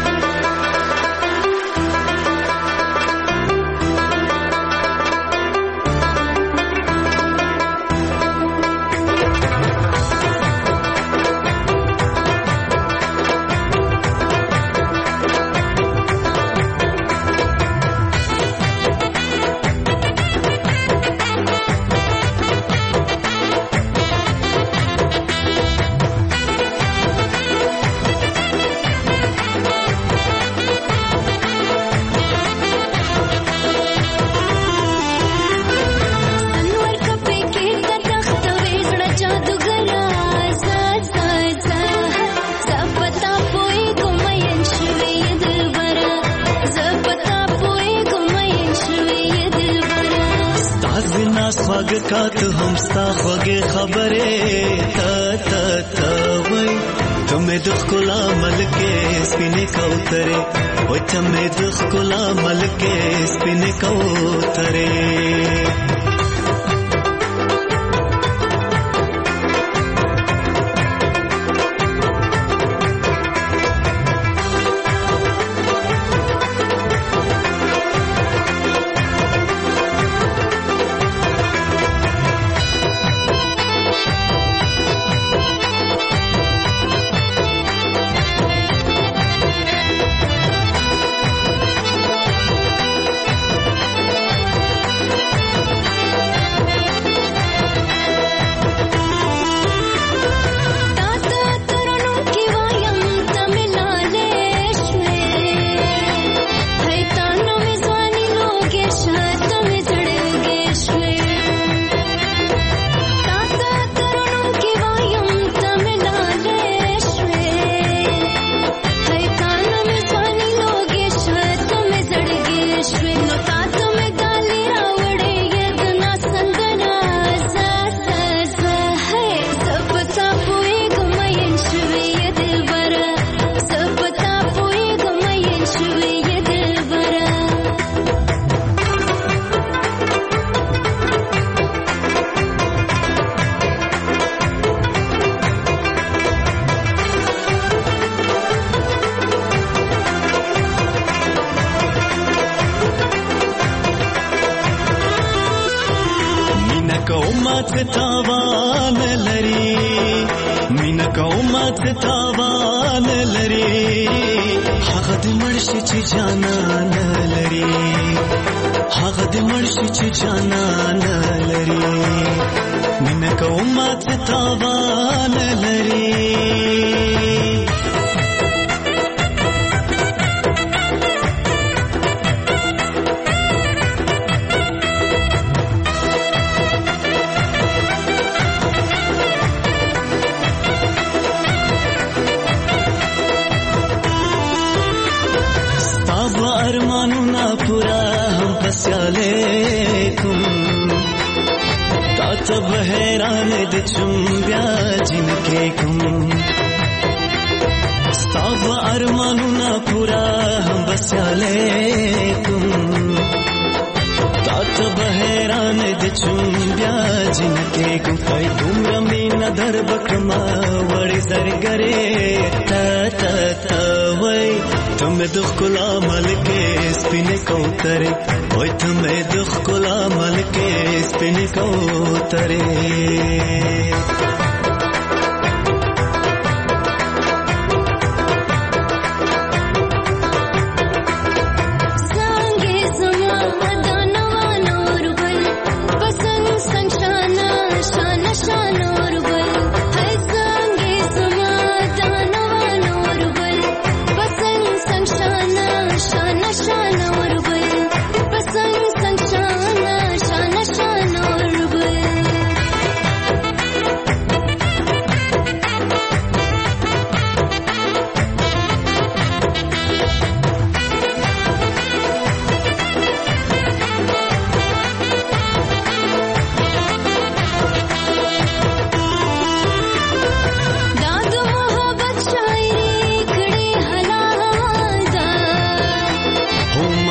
स्वागत हमस्ता खोगे खबरे वही तुम्हें दुख कुला मल के स्पिने का उतरे वही तुम्हें दुख कुला मल के स्पिने का उतरे.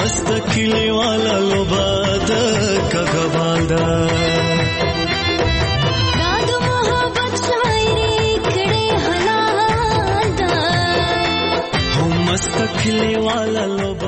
مست کلی والا لوبا د کګوال دا د محبت شاعري کړي حلال دا مست کلی والا لوبا